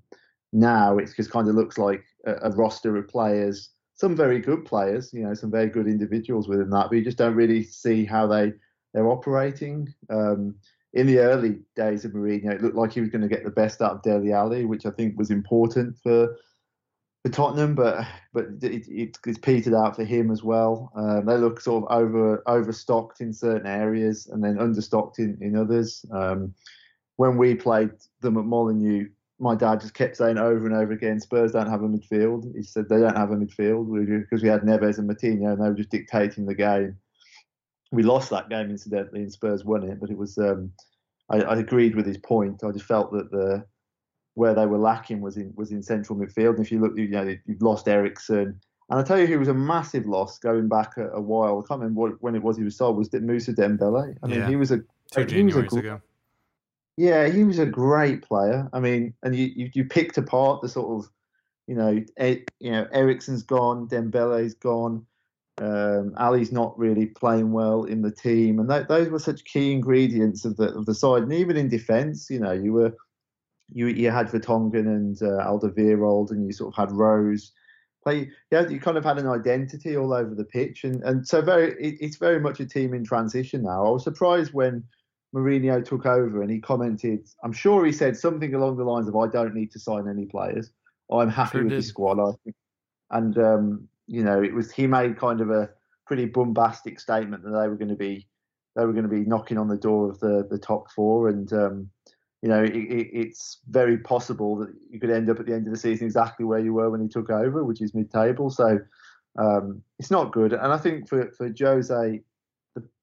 now it just kind of looks like a, a roster of players, some very good players, you know, some very good individuals within that, but you just don't really see how they, they're operating. Um, in the early days of Mourinho, it looked like he was going to get the best out of Dele Alli, which I think was important for for Tottenham, but but it, it, it's petered out for him as well. Um, they look sort of over overstocked in certain areas and then understocked in, in others. Um, when we played them at Molineux, my dad just kept saying over and over again, Spurs don't have a midfield. He said they don't have a midfield because we had Neves and Moutinho and they were just dictating the game. We lost that game, incidentally, and Spurs won it, but it was um, I, I agreed with his point. I just felt that the where they were lacking was in was in central midfield. And if you look, you know, you've lost Eriksen. And I tell you who was a massive loss going back a, a while. I can't remember what, when it was he was sold. Was it Moussa Dembele? I mean, Yeah. he was a Two he was a, Januaries ago. Yeah, he was a great player. I mean, and you you, you picked apart the sort of, you know, e, you know, Eriksen's gone, Dembele's gone. Um, Ali's not really playing well in the team, and that, those were such key ingredients of the of the side. And even in defence, you know, you were. You you had Vertonghen and uh, Alderweireld, and you sort of had Rose. Play, yeah, you kind of had an identity all over the pitch, and and so very it, it's very much a team in transition now. I was surprised when Mourinho took over and he commented. I'm sure he said something along the lines of, "I don't need to sign any players. I'm happy Sure with did. the squad." I think, and um, you know, it was he made kind of a pretty bombastic statement that they were going to be they were going to be knocking on the door of the the top four, and um, you know, it, it, it's very possible that you could end up at the end of the season exactly where you were when he took over, which is mid-table. So um, it's not good. And I think for, for Jose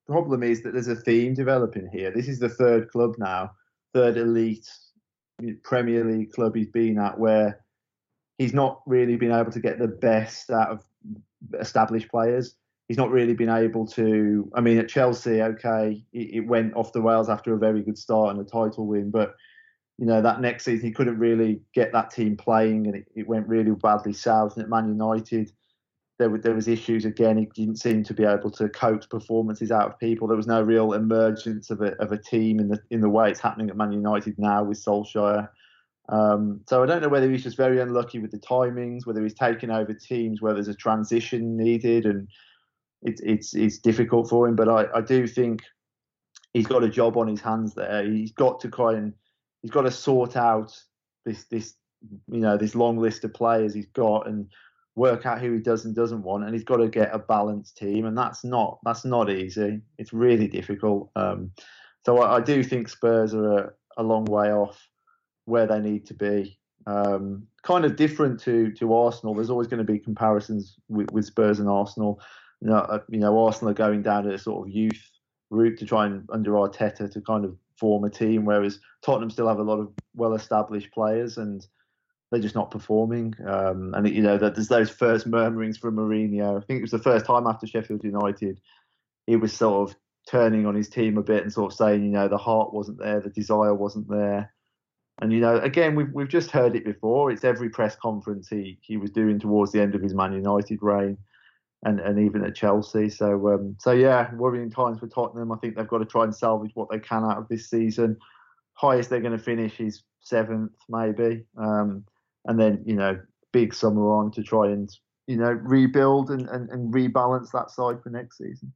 problem is that there's a theme developing here. This is the third club now, third elite Premier League club he's been at, where he's not really been able to get the best out of established players. He's not really been able to. I mean, at Chelsea, okay, it, it went off the rails after a very good start and a title win, but you know that next season he couldn't really get that team playing, and it, it went really badly south. And at Man United, there were there was issues again. He didn't seem to be able to coax performances out of people. There was no real emergence of a of a team in the in the way it's happening at Man United now with Solskjaer. Um, so I don't know whether he's just very unlucky with the timings, whether he's taking over teams where there's a transition needed, and it's it's it's difficult for him. But I, I do think he's got a job on his hands there. He's got to try and he's got to sort out this this you know this long list of players he's got and work out who he does and doesn't want, and he's got to get a balanced team, and that's not that's not easy. It's really difficult. Um, so I, I do think Spurs are a, a long way off where they need to be. Um, kind of different to to Arsenal. There's always going to be comparisons with, with Spurs and Arsenal. You know, uh, you know, Arsenal are going down a sort of youth route to try and under Arteta to kind of form a team, whereas Tottenham still have a lot of well-established players and they're just not performing. Um, and you know, that there's those first murmurings from Mourinho. I think it was the first time after Sheffield United, he was sort of turning on his team a bit and sort of saying, you know, the heart wasn't there, the desire wasn't there. And, you know, again, we've we've just heard it before. It's every press conference he, he was doing towards the end of his Man United reign and, and even at Chelsea. So, um, so yeah, worrying times for Tottenham. I think they've got to try and salvage what they can out of this season. Highest they're going to finish is seventh, maybe. Um, and then, you know, big summer on to try and, you know, rebuild and, and, and rebalance that side for next season.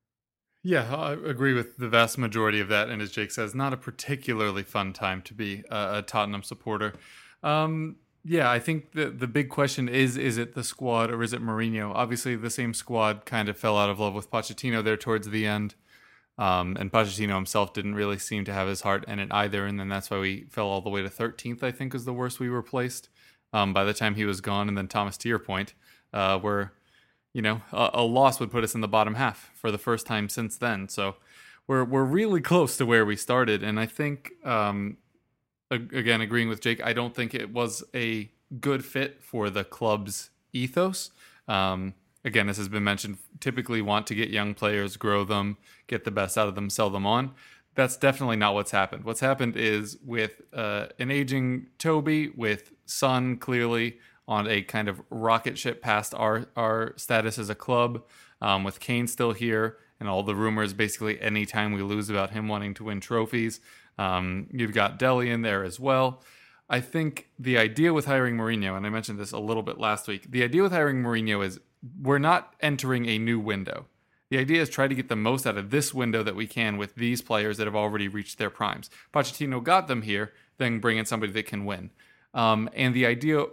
Yeah, I agree with the vast majority of that. And as Jake says, not a particularly fun time to be a, a Tottenham supporter. Um, yeah, I think the the big question is, is it the squad or is it Mourinho? Obviously, the same squad kind of fell out of love with Pochettino there towards the end. Um, and Pochettino himself didn't really seem to have his heart in it either. And then that's why we fell all the way to thirteenth, I think, is the worst we were placed um, by the time he was gone. And then Thomas, to your point, uh, we're... You know, a, a loss would put us in the bottom half for the first time since then. So we're we're really close to where we started. And I think, um, again, agreeing with Jake, I don't think it was a good fit for the club's ethos. Um, again, this has been mentioned, typically want to get young players, grow them, get the best out of them, sell them on. That's definitely not what's happened. What's happened is with uh, an aging Toby, with Son clearly on a kind of rocket ship past our, our status as a club, um, with Kane still here, and all the rumors basically anytime we lose about him wanting to win trophies. Um, you've got Dele in there as well. I think the idea with hiring Mourinho, and I mentioned this a little bit last week, the idea with hiring Mourinho is we're not entering a new window. The idea is try to get the most out of this window that we can with these players that have already reached their primes. Pochettino got them here, then bring in somebody that can win. Um, and the idea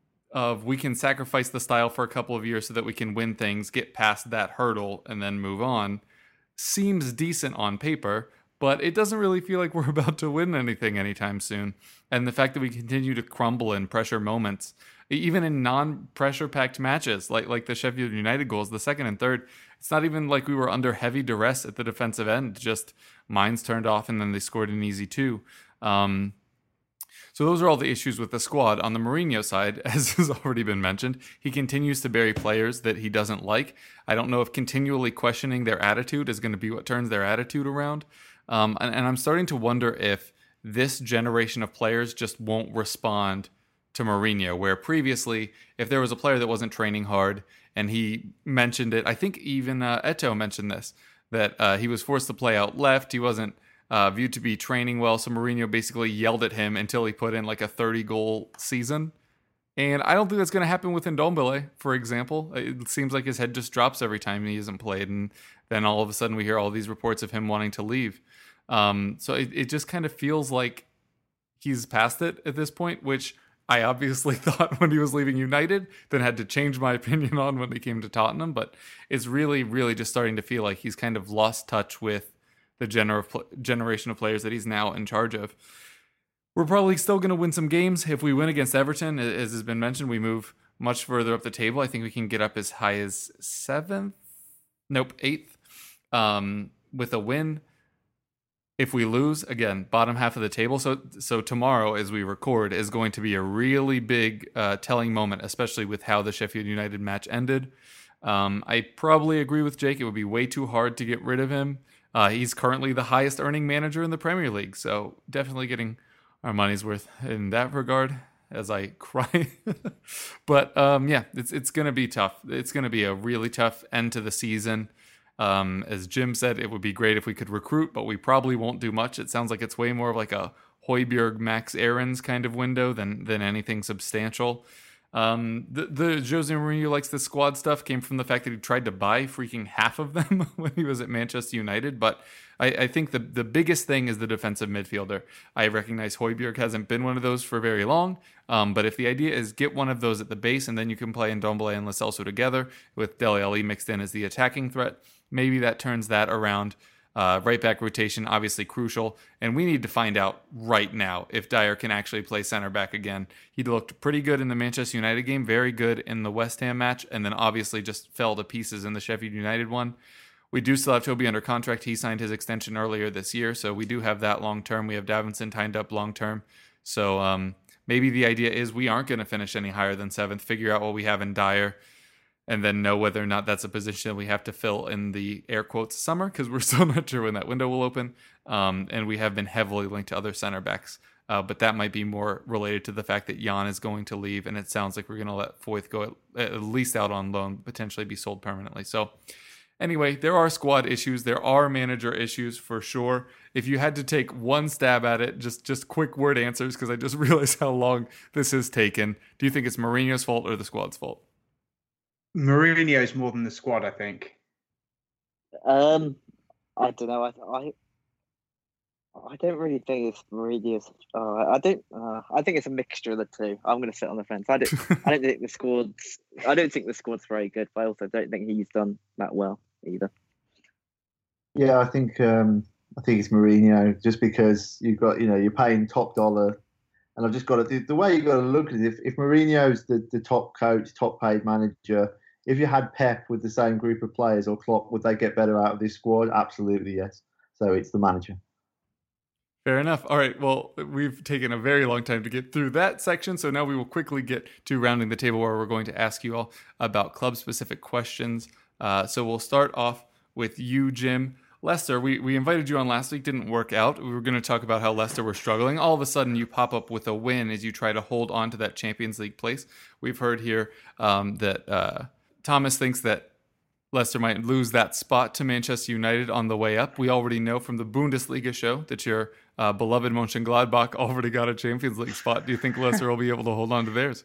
of we can sacrifice the style for a couple of years so that we can win things, get past that hurdle, and then move on, seems decent on paper, but it doesn't really feel like we're about to win anything anytime soon. And the fact that we continue to crumble in pressure moments, even in non-pressure packed matches, like like the Sheffield United goals, the second and third, it's not even like we were under heavy duress at the defensive end, just minds turned off and then they scored an easy two. Um, So those are all the issues with the squad. On the Mourinho side, as has already been mentioned, he continues to bury players that he doesn't like. I don't know if continually questioning their attitude is going to be what turns their attitude around. Um, and, and I'm starting to wonder if this generation of players just won't respond to Mourinho, where previously, if there was a player that wasn't training hard, and he mentioned it, I think even uh, Eto'o mentioned this, that uh, he was forced to play out left, he wasn't Uh, viewed to be training well, so Mourinho basically yelled at him until he put in like a thirty-goal season. And I don't think that's going to happen with Ndombele, for example. It seems like his head just drops every time he hasn't played, and then all of a sudden we hear all these reports of him wanting to leave. Um, so it, it just kind of feels like he's past it at this point, which I obviously thought when he was leaving United, then had to change my opinion on when he came to Tottenham. But it's really, really just starting to feel like he's kind of lost touch with the gener- generation of players that he's now in charge of. We're probably still going to win some games. If we win against Everton, as has been mentioned, we move much further up the table. I think we can get up as high as seventh. Nope, eighth. Um, with a win. If we lose, again, bottom half of the table. So so tomorrow, as we record, is going to be a really big uh, telling moment, especially with how the Sheffield United match ended. Um, I probably agree with Jake. It would be way too hard to get rid of him. Uh, he's currently the highest earning manager in the Premier League, so definitely getting our money's worth in that regard as I cry. But um, yeah, it's it's going to be tough. It's going to be a really tough end to the season. Um, as Jim said, it would be great if we could recruit, but we probably won't do much. It sounds like it's way more of like a Højbjerg, Max Aarons kind of window than than anything substantial. Um, the, the Jose Mourinho likes the squad stuff came from the fact that he tried to buy freaking half of them when he was at Manchester United. But I, I think the, the biggest thing is the defensive midfielder. I recognize Højbjerg hasn't been one of those for very long. Um, but if the idea is get one of those at the base and then you can play Ndombele and Lo Celso together with Dele Alli mixed in as the attacking threat, maybe that turns that around. Uh, right back rotation, obviously crucial. And we need to find out right now if Dyer can actually play center back again. He looked pretty good in the Manchester United game, very good in the West Ham match, and then obviously just fell to pieces in the Sheffield United one. We do still have Toby under contract. He signed his extension earlier this year, so we do have that long term. We have Davinson tied up long term. So um, maybe the idea is we aren't going to finish any higher than seventh, figure out what we have in Dyer, and then know whether or not that's a position that we have to fill in the air quotes summer, because we're still not sure when that window will open. Um, and we have been heavily linked to other center backs. Uh, but that might be more related to the fact that Jan is going to leave, and it sounds like we're going to let Foyth go at, at least out on loan, potentially be sold permanently. So anyway, there are squad issues. There are manager issues for sure. If you had to take one stab at it, just, just quick word answers, because I just realized how long this has taken. Do you think it's Mourinho's fault or the squad's fault? Mourinho's more than the squad, I think. Um, I don't know. I I, I don't really think it's Mourinho's. Uh, I don't. Uh, I think it's a mixture of the two. I'm going to sit on the fence. I don't. I don't think the squad's. I don't think the squad's very good, but I also don't think he's done that well either. Yeah, I think. Um, I think it's Mourinho, just because you've got, you know, you're paying top dollar. And I've just got to the, the way you got to look at it. If, if Mourinho's the, the top coach, top paid manager, if you had Pep with the same group of players or Klopp, would they get better out of this squad? Absolutely, yes. So it's the manager. Fair enough. All right. Well, we've taken a very long time to get through that section. So now we will quickly get to rounding the table, where we're going to ask you all about club-specific questions. Uh, so we'll start off with you, Jim. Leicester, we, we invited you on last week, didn't work out. We were going to talk about how Leicester were struggling. All of a sudden, you pop up with a win as you try to hold on to that Champions League place. We've heard here um, that uh, Thomas thinks that Leicester might lose that spot to Manchester United on the way up. We already know from the Bundesliga show that your uh, beloved Mönchengladbach already got a Champions League spot. Do you think Leicester will be able to hold on to theirs?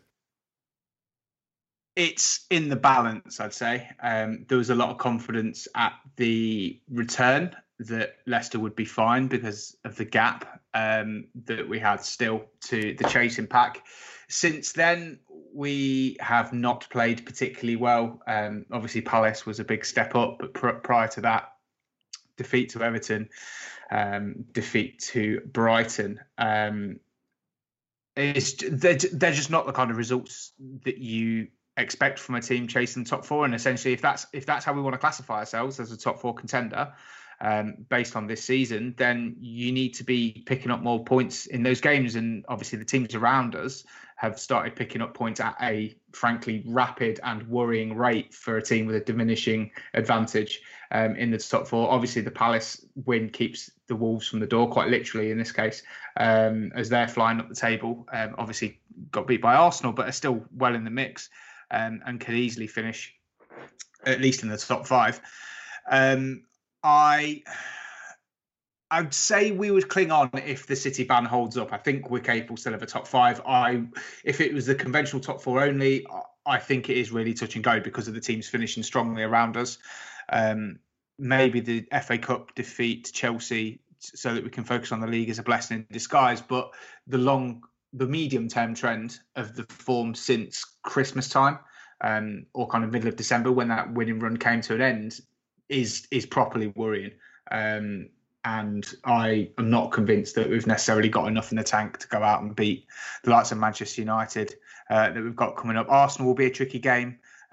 It's in the balance, I'd say. Um, there was a lot of confidence at the return that Leicester would be fine because of the gap um, that we had still to the chasing pack. Since then, we have not played particularly well. Um, obviously, Palace was a big step up, but pr- prior to that, defeat to Everton, um, defeat to Brighton. Um, it's they're, they're just not the kind of results that you expect from a team chasing the top four. And essentially, if that's if that's how we want to classify ourselves, as a top four contender, um, based on this season, then you need to be picking up more points in those games. And obviously the teams around us have started picking up points at a frankly rapid and worrying rate for a team with a diminishing advantage um, in the top four. Obviously the Palace win keeps the Wolves from the door, quite literally in this case, um, as they're flying up the table. Um, obviously got beat by Arsenal, but are still well in the mix. Um, and could easily finish at least in the top five. Um, I, I'd say we would cling on if the City ban holds up. I think we're capable still of a top five. I, if it was the conventional top four only, I think it is really touch and go because of the teams finishing strongly around us. Um, maybe the F A Cup defeat to Chelsea so that we can focus on the league is a blessing in disguise. But the long the medium-term trend of the form since Christmas time, um, or kind of middle of December when that winning run came to an end, is is properly worrying. Um, and I am not convinced that we've necessarily got enough in the tank to go out and beat the likes of Manchester United uh, that we've got coming up. Arsenal will be a tricky game.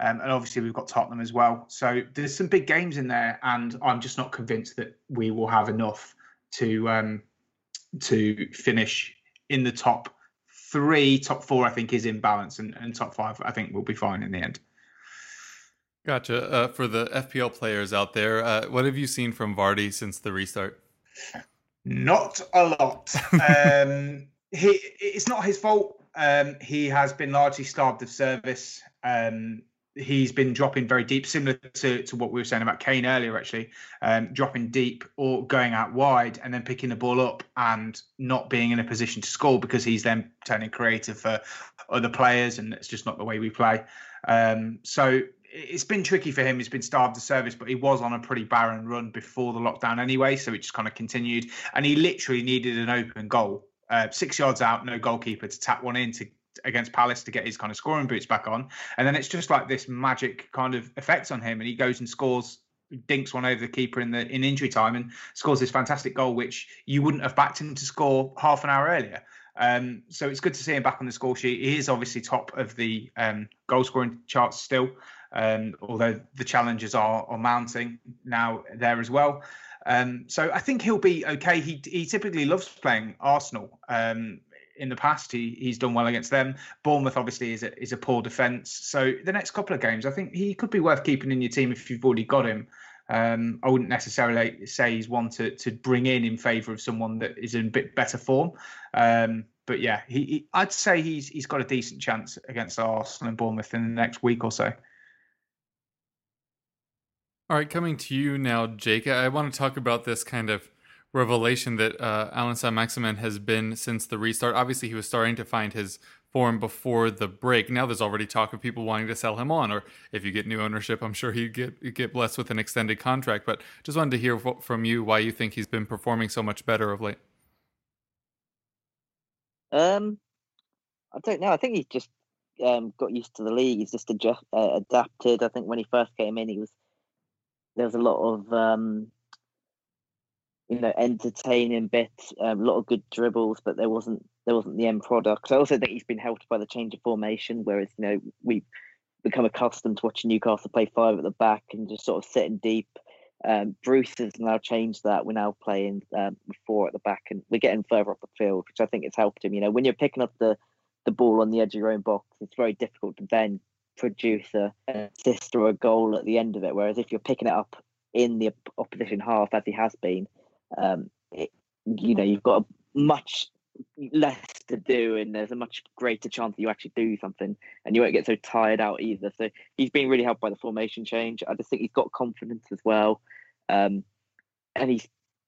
Um, and obviously we've got Tottenham as well. So there's some big games in there, and I'm just not convinced that we will have enough to um, to finish in the top three. Top four, I think, is in balance, and, and top five, I think, will be fine in the end. Gotcha. Uh, for the F P L players out there, uh, what have you seen from Vardy since the restart? Not a lot. um, he, it's not his fault. Um, he has been largely starved of service. Um, he's been dropping very deep, similar to, to what we were saying about Kane earlier, actually, um, dropping deep or going out wide and then picking the ball up and not being in a position to score because he's then turning creative for other players, and it's just not the way we play. Um, so it's been tricky for him. He's been starved of service, but he was on a pretty barren run before the lockdown anyway, so it just kind of continued. And he literally needed an open goal, uh, six yards out, no goalkeeper, to tap one in to against Palace to get his kind of scoring boots back on. And then it's just like this magic kind of effect on him, and he goes and scores, dinks one over the keeper in the in injury time and scores this fantastic goal, which you wouldn't have backed him to score half an hour earlier. Um, so it's good to see him back on the score sheet. He is obviously top of the um, goal scoring charts still, um, although the challenges are, are mounting now there as well. Um, so I think he'll be okay. He he typically loves playing Arsenal. Um, In the past, he he's done well against them. Bournemouth obviously is a is a poor defence. So the next couple of games, I think he could be worth keeping in your team if you've already got him. Um, I wouldn't necessarily say he's one to to bring in in favour of someone that is in a bit better form. Um, but yeah, he, he I'd say he's he's got a decent chance against Arsenal and Bournemouth in the next week or so. All right, coming to you now, Jake. I want to talk about this kind of revelation that uh, Allan Saint-Maximin has been since the restart. Obviously, he was starting to find his form before the break. Now there's already talk of people wanting to sell him on, or if you get new ownership, I'm sure he'd get he'd get blessed with an extended contract. But just wanted to hear from you why you think he's been performing so much better of late. Um, I don't know. I think he's just um, got used to the league. He's just adjust, uh, adapted. I think when he first came in, he was there was a lot of um, you know, entertaining bits, um, a lot of good dribbles, but there wasn't there wasn't the end product. I also think he's been helped by the change of formation, whereas you know we've become accustomed to watching Newcastle play five at the back and just sort of sitting deep. Um, Bruce has now changed that. We're now playing um, four at the back, and we're getting further up the field, which I think has helped him. You know, when you're picking up the the ball on the edge of your own box, it's very difficult to then produce a, an assist or a goal at the end of it. Whereas if you're picking it up in the opposition half, as he has been, Um, it, you know, you've got much less to do, and there's a much greater chance that you actually do something, and you won't get so tired out either. So he's been really helped by the formation change. I just think he's got confidence as well, um, and he's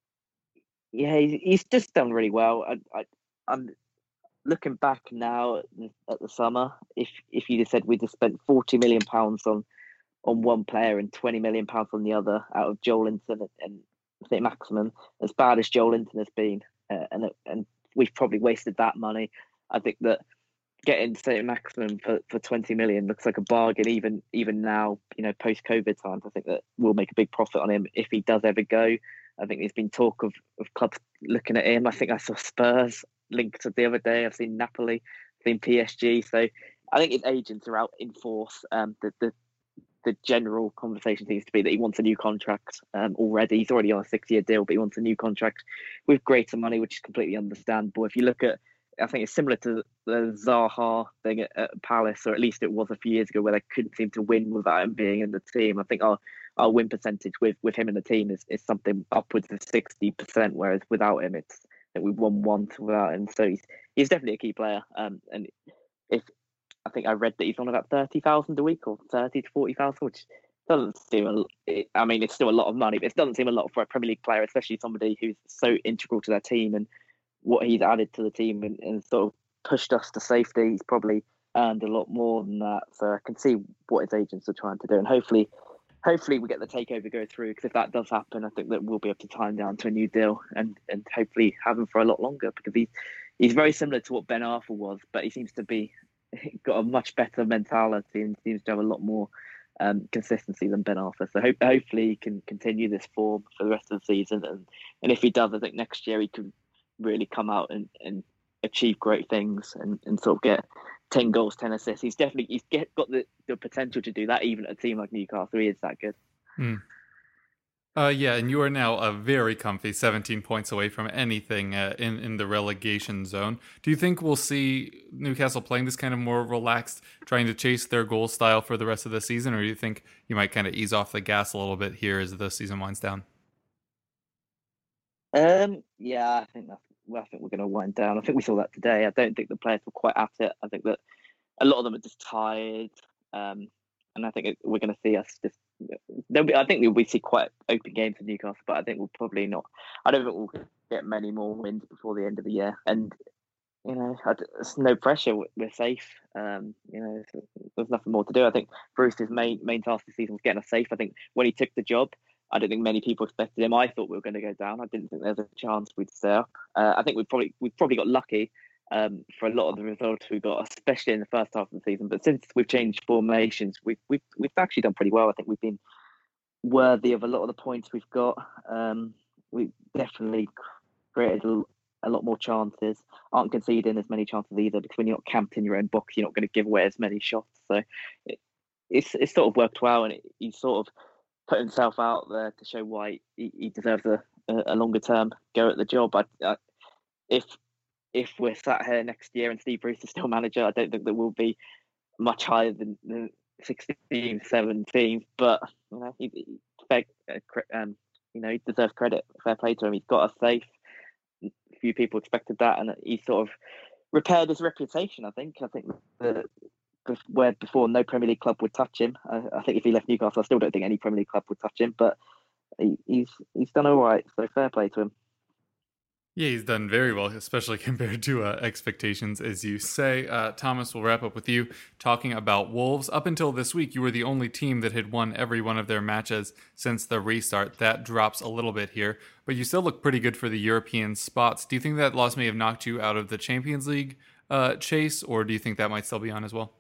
yeah, he's, he's just done really well. I, I, I'm looking back now at the, at the summer. If if you'd have said we'd have spent forty million pounds on on one player and twenty million pounds on the other out of Joelinton and, and Saint-Maximin, as bad as Joelinton has been, uh, and and we've probably wasted that money. I think that getting Saint-Maximin for, for twenty million looks like a bargain, even even now, you know, post COVID times. I think that we'll make a big profit on him if he does ever go. I think there's been talk of, of clubs looking at him. I think I saw Spurs linked the other day. I've seen Napoli, I've seen P S G. So I think his agents are out in force. Um, the the the general conversation seems to be that he wants a new contract um, already. He's already on a six-year deal, but he wants a new contract with greater money, which is completely understandable. If you look at, I think it's similar to the Zaha thing at, at Palace, or at least it was a few years ago, where they couldn't seem to win without him being in the team. I think our, our win percentage with, with him in the team is, is something upwards of sixty percent, whereas without him, it's that we've won one without him. So he's he's definitely a key player. Um, and if I think I read that he's on about thirty thousand a week, or thirty to forty thousand, which doesn't seem a, I mean, it's still a lot of money, but it doesn't seem a lot for a Premier League player, especially somebody who's so integral to their team and what he's added to the team and, and sort of pushed us to safety. He's probably earned a lot more than that. So I can see what his agents are trying to do, and hopefully, hopefully we get the takeover go through. Because if that does happen, I think that we'll be able to tie him down to a new deal and and hopefully have him for a lot longer, because he's he's very similar to what Ben Arthur was, but he seems to be got a much better mentality and seems to have a lot more um, consistency than Ben Arthur. So ho- hopefully he can continue this form for the rest of the season. And, and if he does, I think next year he could really come out and, and achieve great things and, and sort of get ten goals, ten assists. He's definitely he's get, got the, the potential to do that even at a team like Newcastle. He is that good. Mm. Uh, yeah, and you are now a very comfy seventeen points away from anything uh, in, in the relegation zone. Do you think we'll see Newcastle playing this kind of more relaxed, trying to chase their goal style for the rest of the season, or do you think you might kind of ease off the gas a little bit here as the season winds down? Um, yeah, I think that's, well, I think we're going to wind down. I think we saw that today. I don't think the players were quite at it. I think that a lot of them are just tired, um, and I think it, we're going to see us just. Be, I think we'll see quite open games for Newcastle, but I think we'll probably not. I don't think we'll get many more wins before the end of the year. And you know, there's no pressure. We're safe. Um, you know, there's nothing more to do. I think Bruce's main main task this season was getting us safe. I think when he took the job, I don't think many people expected him. I thought we were going to go down. I didn't think there was a chance we'd stay up. Uh, I think we probably we probably got lucky um, for a lot of the results we got, especially in the first half of the season. But since we've changed formations, we've we've we've actually done pretty well. I think we've been worthy of a lot of the points we've got. Um, we definitely created a, a lot more chances. Aren't conceding as many chances either, because when you're not camped in your own box, you're not going to give away as many shots. So it, it's it's sort of worked well, and it, he's sort of put himself out there to show why he, he deserves a, a longer term go at the job. I, I, if if we're sat here next year and Steve Bruce is still manager, I don't think that we'll be much higher than, than sixteen, seventeen. But you know, he, he, um, you know, he deserves credit. Fair play to him. He's got us safe. Few people expected that, and he sort of repaired his reputation. I think. I think the where before no Premier League club would touch him. I, I think if he left Newcastle, I still don't think any Premier League club would touch him. But he, he's he's done all right. So fair play to him. Yeah, he's done very well, especially compared to uh, expectations, as you say. Uh, Thomas, we'll wrap up with you talking about Wolves. Up until this week, you were the only team that had won every one of their matches since the restart. That drops a little bit here, but you still look pretty good for the European spots. Do you think that loss may have knocked you out of the Champions League uh, chase, or do you think that might still be on as well?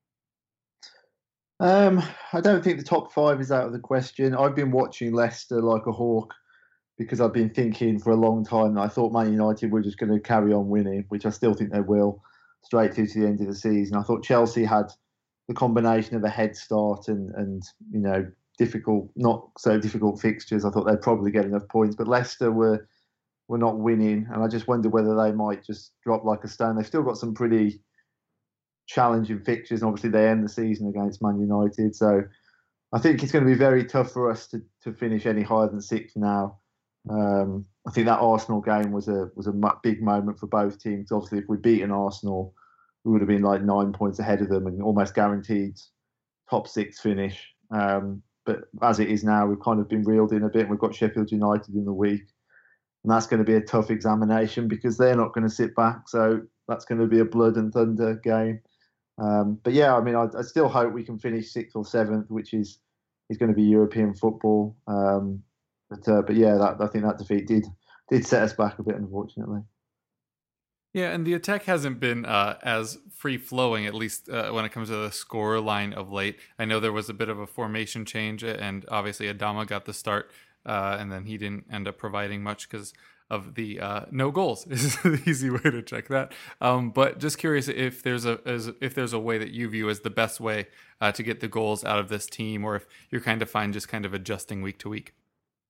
Um, I don't think the top five is out of the question. I've been watching Leicester like a hawk, because I've been thinking for a long time that I thought Man United were just going to carry on winning, which I still think they will, straight through to the end of the season. I thought Chelsea had the combination of a head start and, and you know, difficult, not so difficult fixtures. I thought they'd probably get enough points, but Leicester were were not winning, and I just wonder whether they might just drop like a stone. They've still got some pretty challenging fixtures, and obviously they end the season against Man United. So I think it's going to be very tough for us to, to finish any higher than sixth now. Um, I think that Arsenal game was a was a big moment for both teams. Obviously, if we'd beaten Arsenal, we would have been like nine points ahead of them and almost guaranteed top six finish. Um, but as it is now, we've kind of been reeled in a bit. We've got Sheffield United in the week, and that's going to be a tough examination because they're not going to sit back. So that's going to be a blood and thunder game. Um, but yeah, I mean, I, I still hope we can finish sixth or seventh, which is is going to be European football. Um, But uh, but yeah, that, I think that defeat did did set us back a bit, unfortunately. Yeah, and the attack hasn't been uh, as free-flowing, at least uh, when it comes to the score line of late. I know there was a bit of a formation change, and obviously Adama got the start, uh, and then he didn't end up providing much because of the uh, no goals. Is the easy way to check that. Um, but just curious if there's a as, if there's a way that you view as the best way uh, to get the goals out of this team, or if you're kind of fine just kind of adjusting week to week.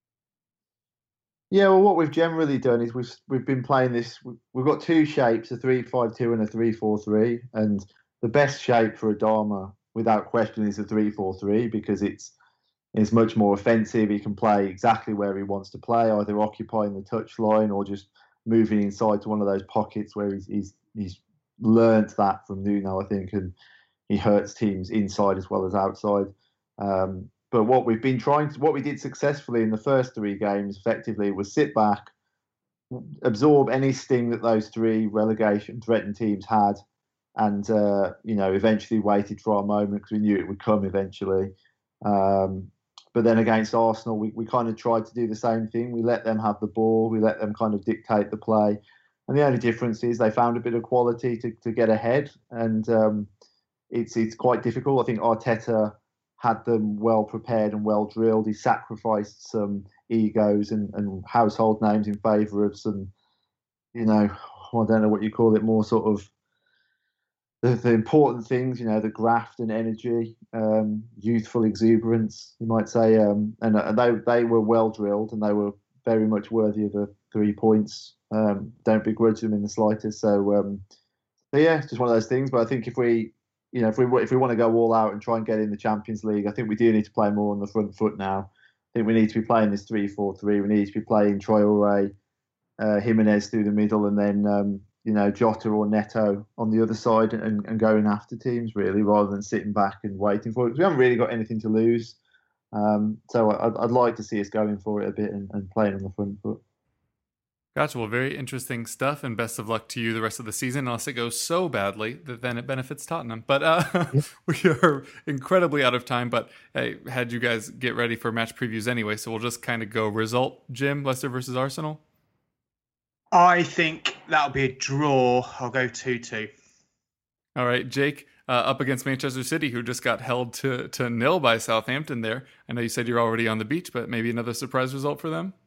Yeah, well, what we've generally done is we've we've been playing this. We've got two shapes: a three five two and a three four three. And the best shape for Adama, without question, is a three four three because it's it's much more offensive. He can play exactly where he wants to play, either occupying the touchline or just moving inside to one of those pockets where he's he's he's learnt that from Nuno, I think, and he hurts teams inside as well as outside. Um, But what we've been trying to, what we did successfully in the first three games, effectively, was sit back, absorb any sting that those three relegation threatened teams had, and uh, you know, eventually waited for our moment because we knew it would come eventually. Um, but then against Arsenal, we, we kind of tried to do the same thing. We let them have the ball, we let them kind of dictate the play, and the only difference is they found a bit of quality to, to get ahead, and um, it's it's quite difficult. I think Arteta had them well prepared and well drilled. He sacrificed some egos and, and household names in favour of some, you know, I don't know what you call it, more sort of the, the important things, you know, the graft and energy, um, youthful exuberance, you might say, um, and, and they they were well drilled and they were very much worthy of the three points. Um, don't begrudge them in the slightest. So, um, so yeah, it's just one of those things. But I think if we, you know, if we if we want to go all out and try and get in the Champions League, I think we do need to play more on the front foot now. I think we need to be playing this three four three. We need to be playing Traoré, uh, Jimenez through the middle, and then um, you know, Jota or Neto on the other side, and, and going after teams really, rather than sitting back and waiting for it. Because we haven't really got anything to lose. Um, so I'd, I'd like to see us going for it a bit and, and playing on the front foot. Gotcha. Well, very interesting stuff, and best of luck to you the rest of the season, unless it goes so badly that then it benefits Tottenham. But uh, yeah. We are incredibly out of time, but I had you guys get ready for match previews anyway, so we'll just kind of go result. Jim, Leicester versus Arsenal? I think that'll be a draw. I'll go two two. All right, Jake, uh, up against Manchester City, who just got held to, to nil by Southampton there. I know you said you're already on the beach, but maybe another surprise result for them?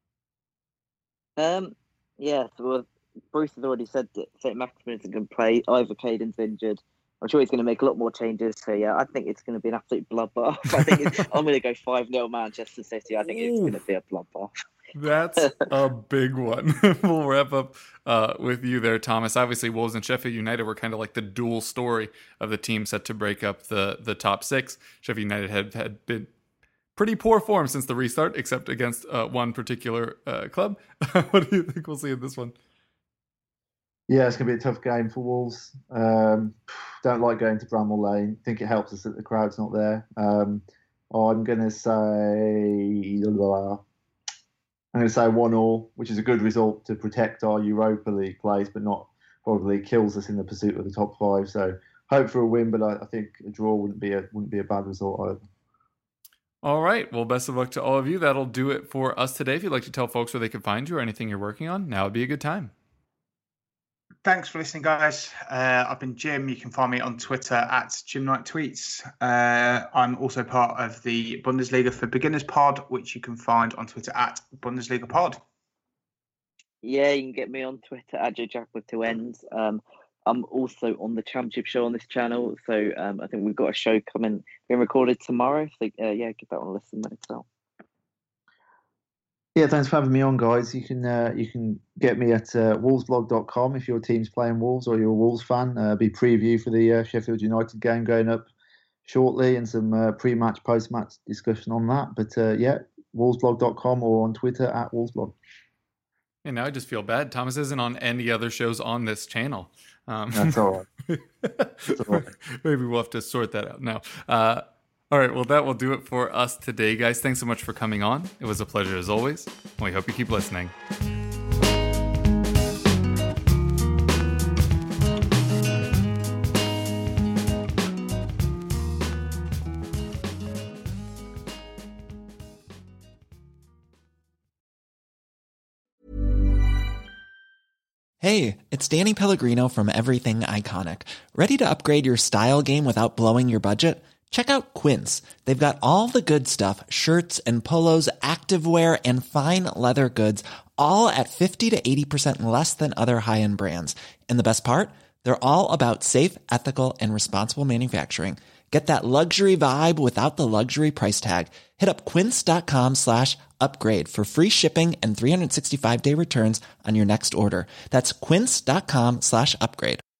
Um, yeah, so well, Bruce has already said that Saint Maximin isn't going to play. Ivor Caden's injured. I'm sure he's going to make a lot more changes. So, yeah, I think it's going to be an absolute bloodbath. I think it's, I'm going to go five nil Manchester City. I think Ooh. It's going to be a bloodbath. That's a big one. We'll wrap up uh, with you there, Thomas. Obviously, Wolves and Sheffield United were kind of like the dual story of the team set to break up the, the top six. Sheffield United had, had been pretty poor form since the restart, except against uh, one particular uh, club. What do you think we'll see in this one? Yeah, it's going to be a tough game for Wolves. Um, don't like going to Bramall Lane. I think it helps us that the crowd's not there. Um, I'm going to say... I'm going to say one all, which is a good result to protect our Europa League place, but not probably kills us in the pursuit of the top five. So hope for a win, but I, I think a draw wouldn't be a wouldn't be a bad result either. All right. Well, best of luck to all of you. That'll do it for us today. If you'd like to tell folks where they can find you or anything you're working on, now would be a good time. Thanks for listening, guys. Uh, I've been Jim. You can find me on Twitter at Jim Knight Tweets. Uh, I'm also part of the Bundesliga for Beginners pod, which you can find on Twitter at Bundesliga Pod. Yeah, you can get me on Twitter at J Jack with two N's. Um, I'm also on the Championship show on this channel, so um, I think we've got a show coming, being recorded tomorrow. So uh, yeah, give that one a listen when it's out. Yeah, thanks for having me on, guys. You can uh, you can get me at uh, wolves blog dot com if your team's playing Wolves or you're a Wolves fan. Uh, be preview for the uh, Sheffield United game going up shortly, and some uh, pre-match, post-match discussion on that. But uh, yeah, wolves blog dot com or on Twitter at wolvesblog. And now I just feel bad. Thomas isn't on any other shows on this channel. Um, That's all right. That's all right. Maybe we'll have to sort that out now. Uh, All right, well, that will do it for us today, guys. Thanks so much for coming on. It was a pleasure as always. We hope you keep listening. Hey, it's Danny Pellegrino from Everything Iconic. Ready to upgrade your style game without blowing your budget? Check out Quince. They've got all the good stuff, shirts and polos, activewear, and fine leather goods, all at fifty to eighty percent less than other high-end brands. And the best part? They're all about safe, ethical, and responsible manufacturing. Get that luxury vibe without the luxury price tag. Hit up quince.com slash upgrade for free shipping and three sixty-five day returns on your next order. That's quince.com slash upgrade.